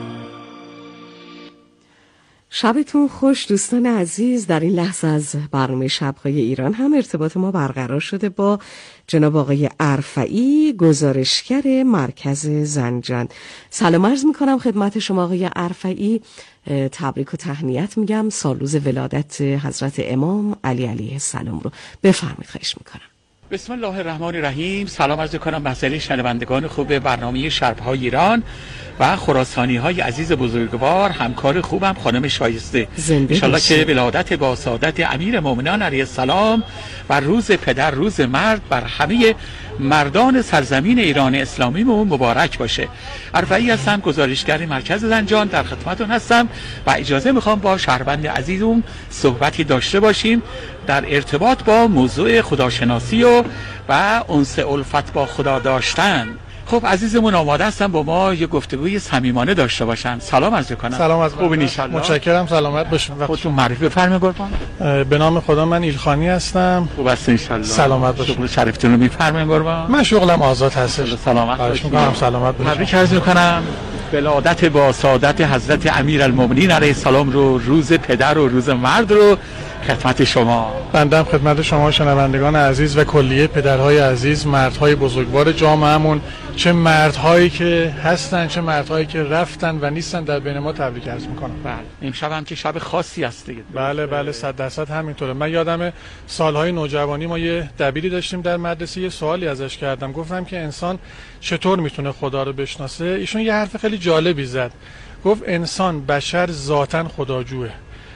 شبتون خوش دوستان عزیز. در این لحظه از برنامه شب‌های ایران هم ارتباط ما برقرار شده با جناب آقای ارفعی، گزارشگر مرکز زنجان. سلام عرض میکنم خدمت شما آقای ارفعی، تبریک و تهنیت میگم سال روز ولادت حضرت امام علی علیه السلام رو. بفرمایید، خواهش میکنم. بسم الله الرحمن الرحیم. سلام عرض کنم محضر شنوندگان خوب برنامه شب‌های ایران و خراسانی های عزیز بزرگوار، همکار خوبم خانم شایسته. انشالله که ولادت با سعادت امیر مومنان علیه السلام و روز پدر، روز مرد، بر همه مردان سرزمین ایران اسلامیمون مبارک باشه. ارفعی هستم، گزارشگر مرکز زنجان، در خدمتتون هستم و اجازه میخوام با شهروند عزیزم صحبتی داشته باشیم در ارتباط با موضوع خداشناسی و و انس الفت با خدا داشتن. خب عزیزمون آماده هستن با ما یه گفتگوی صمیمانه داشته باشن. سلام عرض کنم. سلام از خوب ان متشکرم، سلامت باشین. خودتون معرفی بفرمایید قربان. به نام خدا من ایلخانی هستم. خوب است ان شاء الله. سلامت باشین. شغل شرفتون رو میفرمایید قربان. من شغلم آزاد هستش. سلامت باشین. سلامت باشین. تبریک عرض می‌کنم ولادت با سعادت حضرت امیرالمومنین علیه السلام رو، روز پدر و روز مرد رو خدمت شما. بنده هم خدمت شما شنوندگان عزیز و کلیه پدرهای عزیز، مردهای بزرگوار جامعهمون، چه مردهایی که هستن چه مردهایی که رفتن و نیستن، در بین ما تبریک عرض میکنم. بله، امشب هم که شب خاصی است دیگه. بله بله صد درصد همینطوره. من یادم سالهای نوجوانی ما یه دبیری داشتیم در مدرسه، یه سوالی ازش کردم، گفتم که انسان چطور میتونه خدا رو بشناسه؟ ایشون یه حرف خیلی جالبی زد، گفت انسان بشر ذاتاً خداجوه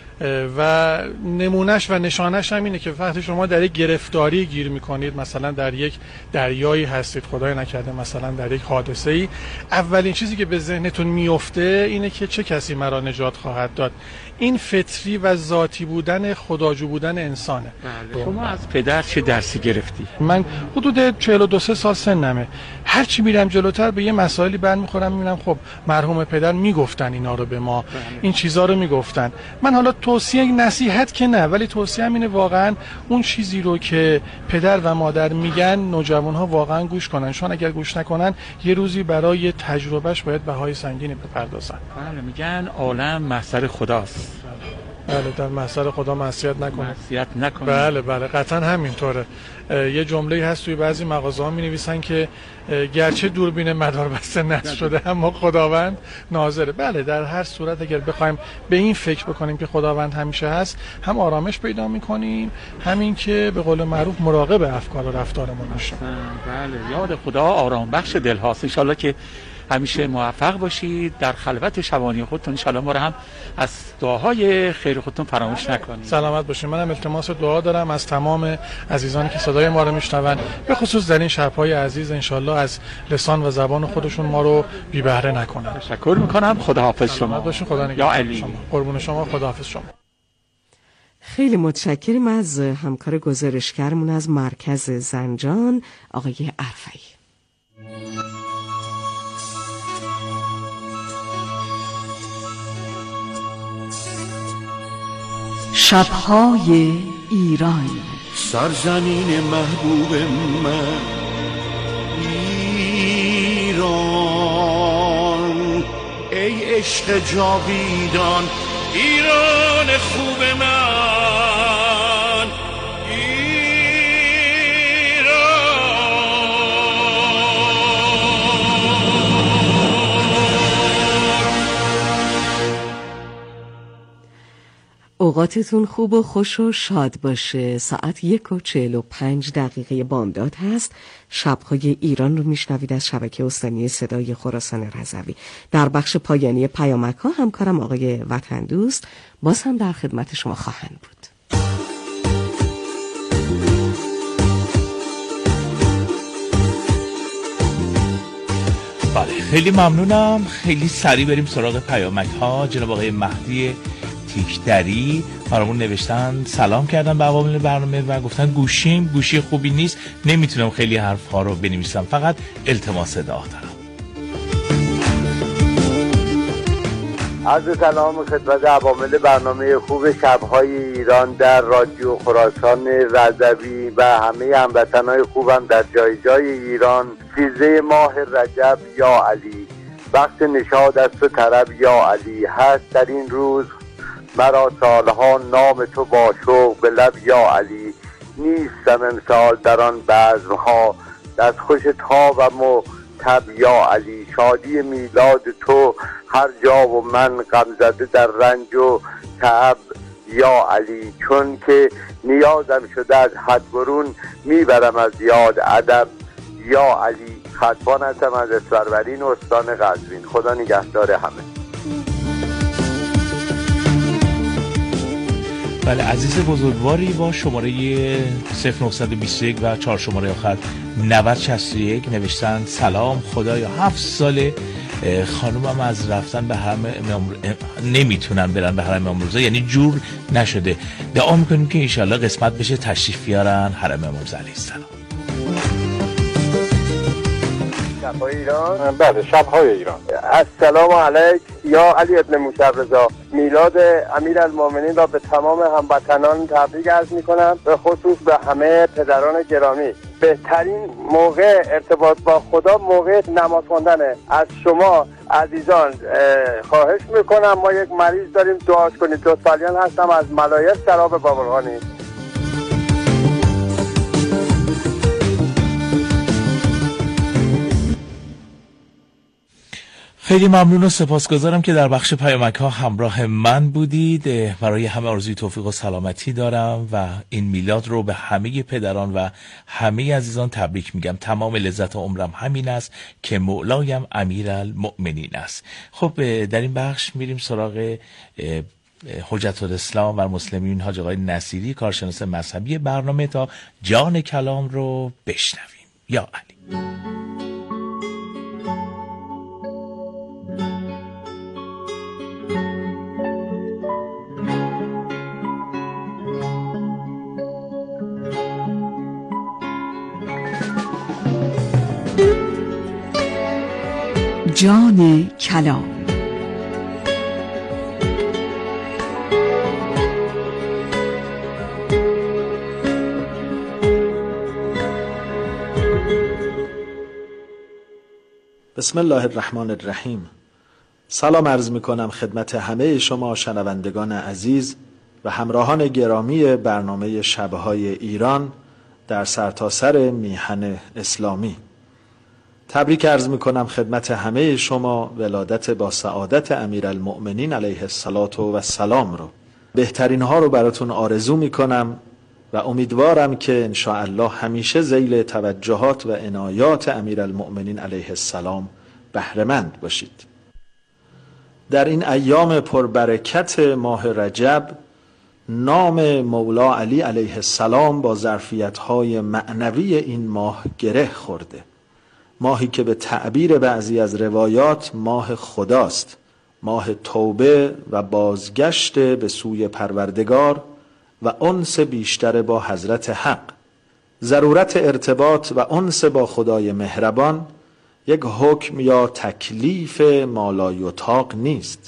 و نمونهش و نشانش هم اینه که وقتی شما در یک گرفتاری گیر میکنید، مثلا در یک دریایی هستید، خدای نکرده مثلا در یک حادثه ای، اولین چیزی که به ذهنتون میفته اینه که چه کسی مرا نجات خواهد داد. این فطری و ذاتی بودن، خداجو بودن انسانه. بله. شما از پدر چه درسی گرفتی؟ من حدود چهل و دو سال سنمه. هر چی میرم جلوتر به یه مسائلی برمیخورم، میبینم خب مرحوم پدر میگفتن اینا رو به ما. بله. این چیزا رو میگفتن. من حالا توصیه نصیحت که نه، ولی توصیه هم اینه واقعا اون چیزی رو که پدر و مادر میگن نوجوان‌ها واقعا گوش کنن، چون اگر گوش نکنن یه روزی برای تجربهش باید بهای سنگینی بپردازن. بله، میگن عالم محضر خداست. بله، در محضر خدا معصیت نکنه. معصیت نکنه. بله بله قطعا همینطوره. یه جمله هست توی بعضی مغازه‌ها می‌نویسن که گرچه دوربین مدار بسته نصب شده اما خداوند ناظره. بله، در هر صورت اگر بخوایم به این فکر بکنیم که خداوند همیشه هست، هم آرامش پیدا می‌کنیم، همین که به قول معروف مراقب افکار و رفتارمون باشیم. بله، یاد خدا آرام بخش دل هاست. ان شاءالله که همیشه موفق باشید در خلوت شبانی خودتون. ان شاءالله ما رو هم از دعاهای خیر خودتون فراموش نکنید. سلامت باشید. منم التماس دعا دارم از تمام عزیزانی که صدای ما رو میشنون، به خصوص در این شب‌های عزیز، ان شاءالله از لسان و زبان خودشون ما رو بی بهره نکنن. تشکر میکنم. خداحافظ شما. باشین. خدا نگهدار. یا علی. شما. قربون شما. خداحافظ شما. خیلی متشکریم از همکار گزارشگرمون از مرکز زنجان آقای عرفایی. شب‌های ایران. سرزمین محبوب من ایران، ای عشق جاویدان ایران خوب من، اوقاتتون خوب و خوش و شاد باشه. ساعت یک و چهل و پنج دقیقه بامداد هست. شب‌های ایران رو میشنوید از شبکه استانی صدای خراسان رضوی. در بخش پایانی پیامک‌ها همکارم آقای وطن دوست باز هم در خدمت شما خواهند بود. بله خیلی ممنونم. خیلی سریع بریم سراغ پیامک‌ها. جناب آقای مهدی تیکدری برامون نوشتن، سلام کردن به عوامل برنامه و گفتن گوشیم گوشی خوبی نیست، نمیتونم خیلی حرفها رو بنویسم، فقط التماس دعا دارم. عرض سلام خدمت عوامل برنامه خوب شب‌های ایران در رادیو خراسان رضوی و همه هموطنان خوبم در جای جای ایران. سیزده ماه رجب یا علی، وقت نشاط است و طرب یا علی، هست در این روز مرا سالها نام تو با شوق به لب یا علی، نیستم امسال در آن بزمها دست خوش تابم و تب یا علی، شادی میلاد تو هر جا و من غم زده در رنج و تعب یا علی، چون که نیازم شده از حد برون میبرم از یاد ادب یا علی. خطبان هستم از اسفرورین استان قزوین. خدا نگهدار همه. بله عزیز بزرگواری با شماره صفر نه دو یک و چهار شماره آخر نود شصت و یک نوشتن سلام، خدایا هفت ساله خانومم از رفتن به حرم امام نمیتونن برن به حرم امام رضا، یعنی جور نشده. دعا میکنیم که انشالله قسمت بشه تشریف بیارن حرم امام رضا علیه السلام. شب‌های ایران. بله شب‌های ایران. السلام علیک یا علی ابن موسی رضا. میلاد امیرالمومنین را به تمام هموطنان تبریک عرض می‌کنم، به خصوص به همه پدران گرامی. بهترین موقع ارتباط با خدا موقع نماز خواندنه. از شما عزیزان خواهش می‌کنم، ما یک مریض داریم دعاش کنید. دو سالیان هستم از ملایس سراب بابلغانی. خیلی ممنون و سپاسگزارم که در بخش پیامک ها همراه من بودید. برای همه آرزوی توفیق و سلامتی دارم و این میلاد رو به همه پدران و همه عزیزان تبریک میگم. تمام لذت عمرم همین است که مولایم امیرالمؤمنین است. خب در این بخش میریم سراغ حجت الاسلام و مسلمین حاج آقای نصیری، کارشناس مذهبی برنامه، تا جان کلام رو بشنویم. یا علی. جان کلام. بسم الله الرحمن الرحیم. سلام عرض می کنم خدمت همه شما شنوندگان عزیز و همراهان گرامی برنامه شب‌های ایران در سرتاسر میهن اسلامی. تبریک عرض می کنم خدمت همه شما ولادت با سعادت امیرالمؤمنین علیه السلام رو. بهترین ها رو براتون آرزو می کنم و امیدوارم که ان شاء الله همیشه ذیل توجهات و عنایات امیرالمؤمنین علیه السلام بهره‌مند باشید. در این ایام پربرکت ماه رجب نام مولا علی علیه السلام با ظرفیت‌های معنوی این ماه گره خورده. ماهی که به تعبیر بعضی از روایات ماه خداست، ماه توبه و بازگشت به سوی پروردگار و انس بیشتر با حضرت حق. ضرورت ارتباط و انس با خدای مهربان یک حکم یا تکلیف مالایطاق نیست.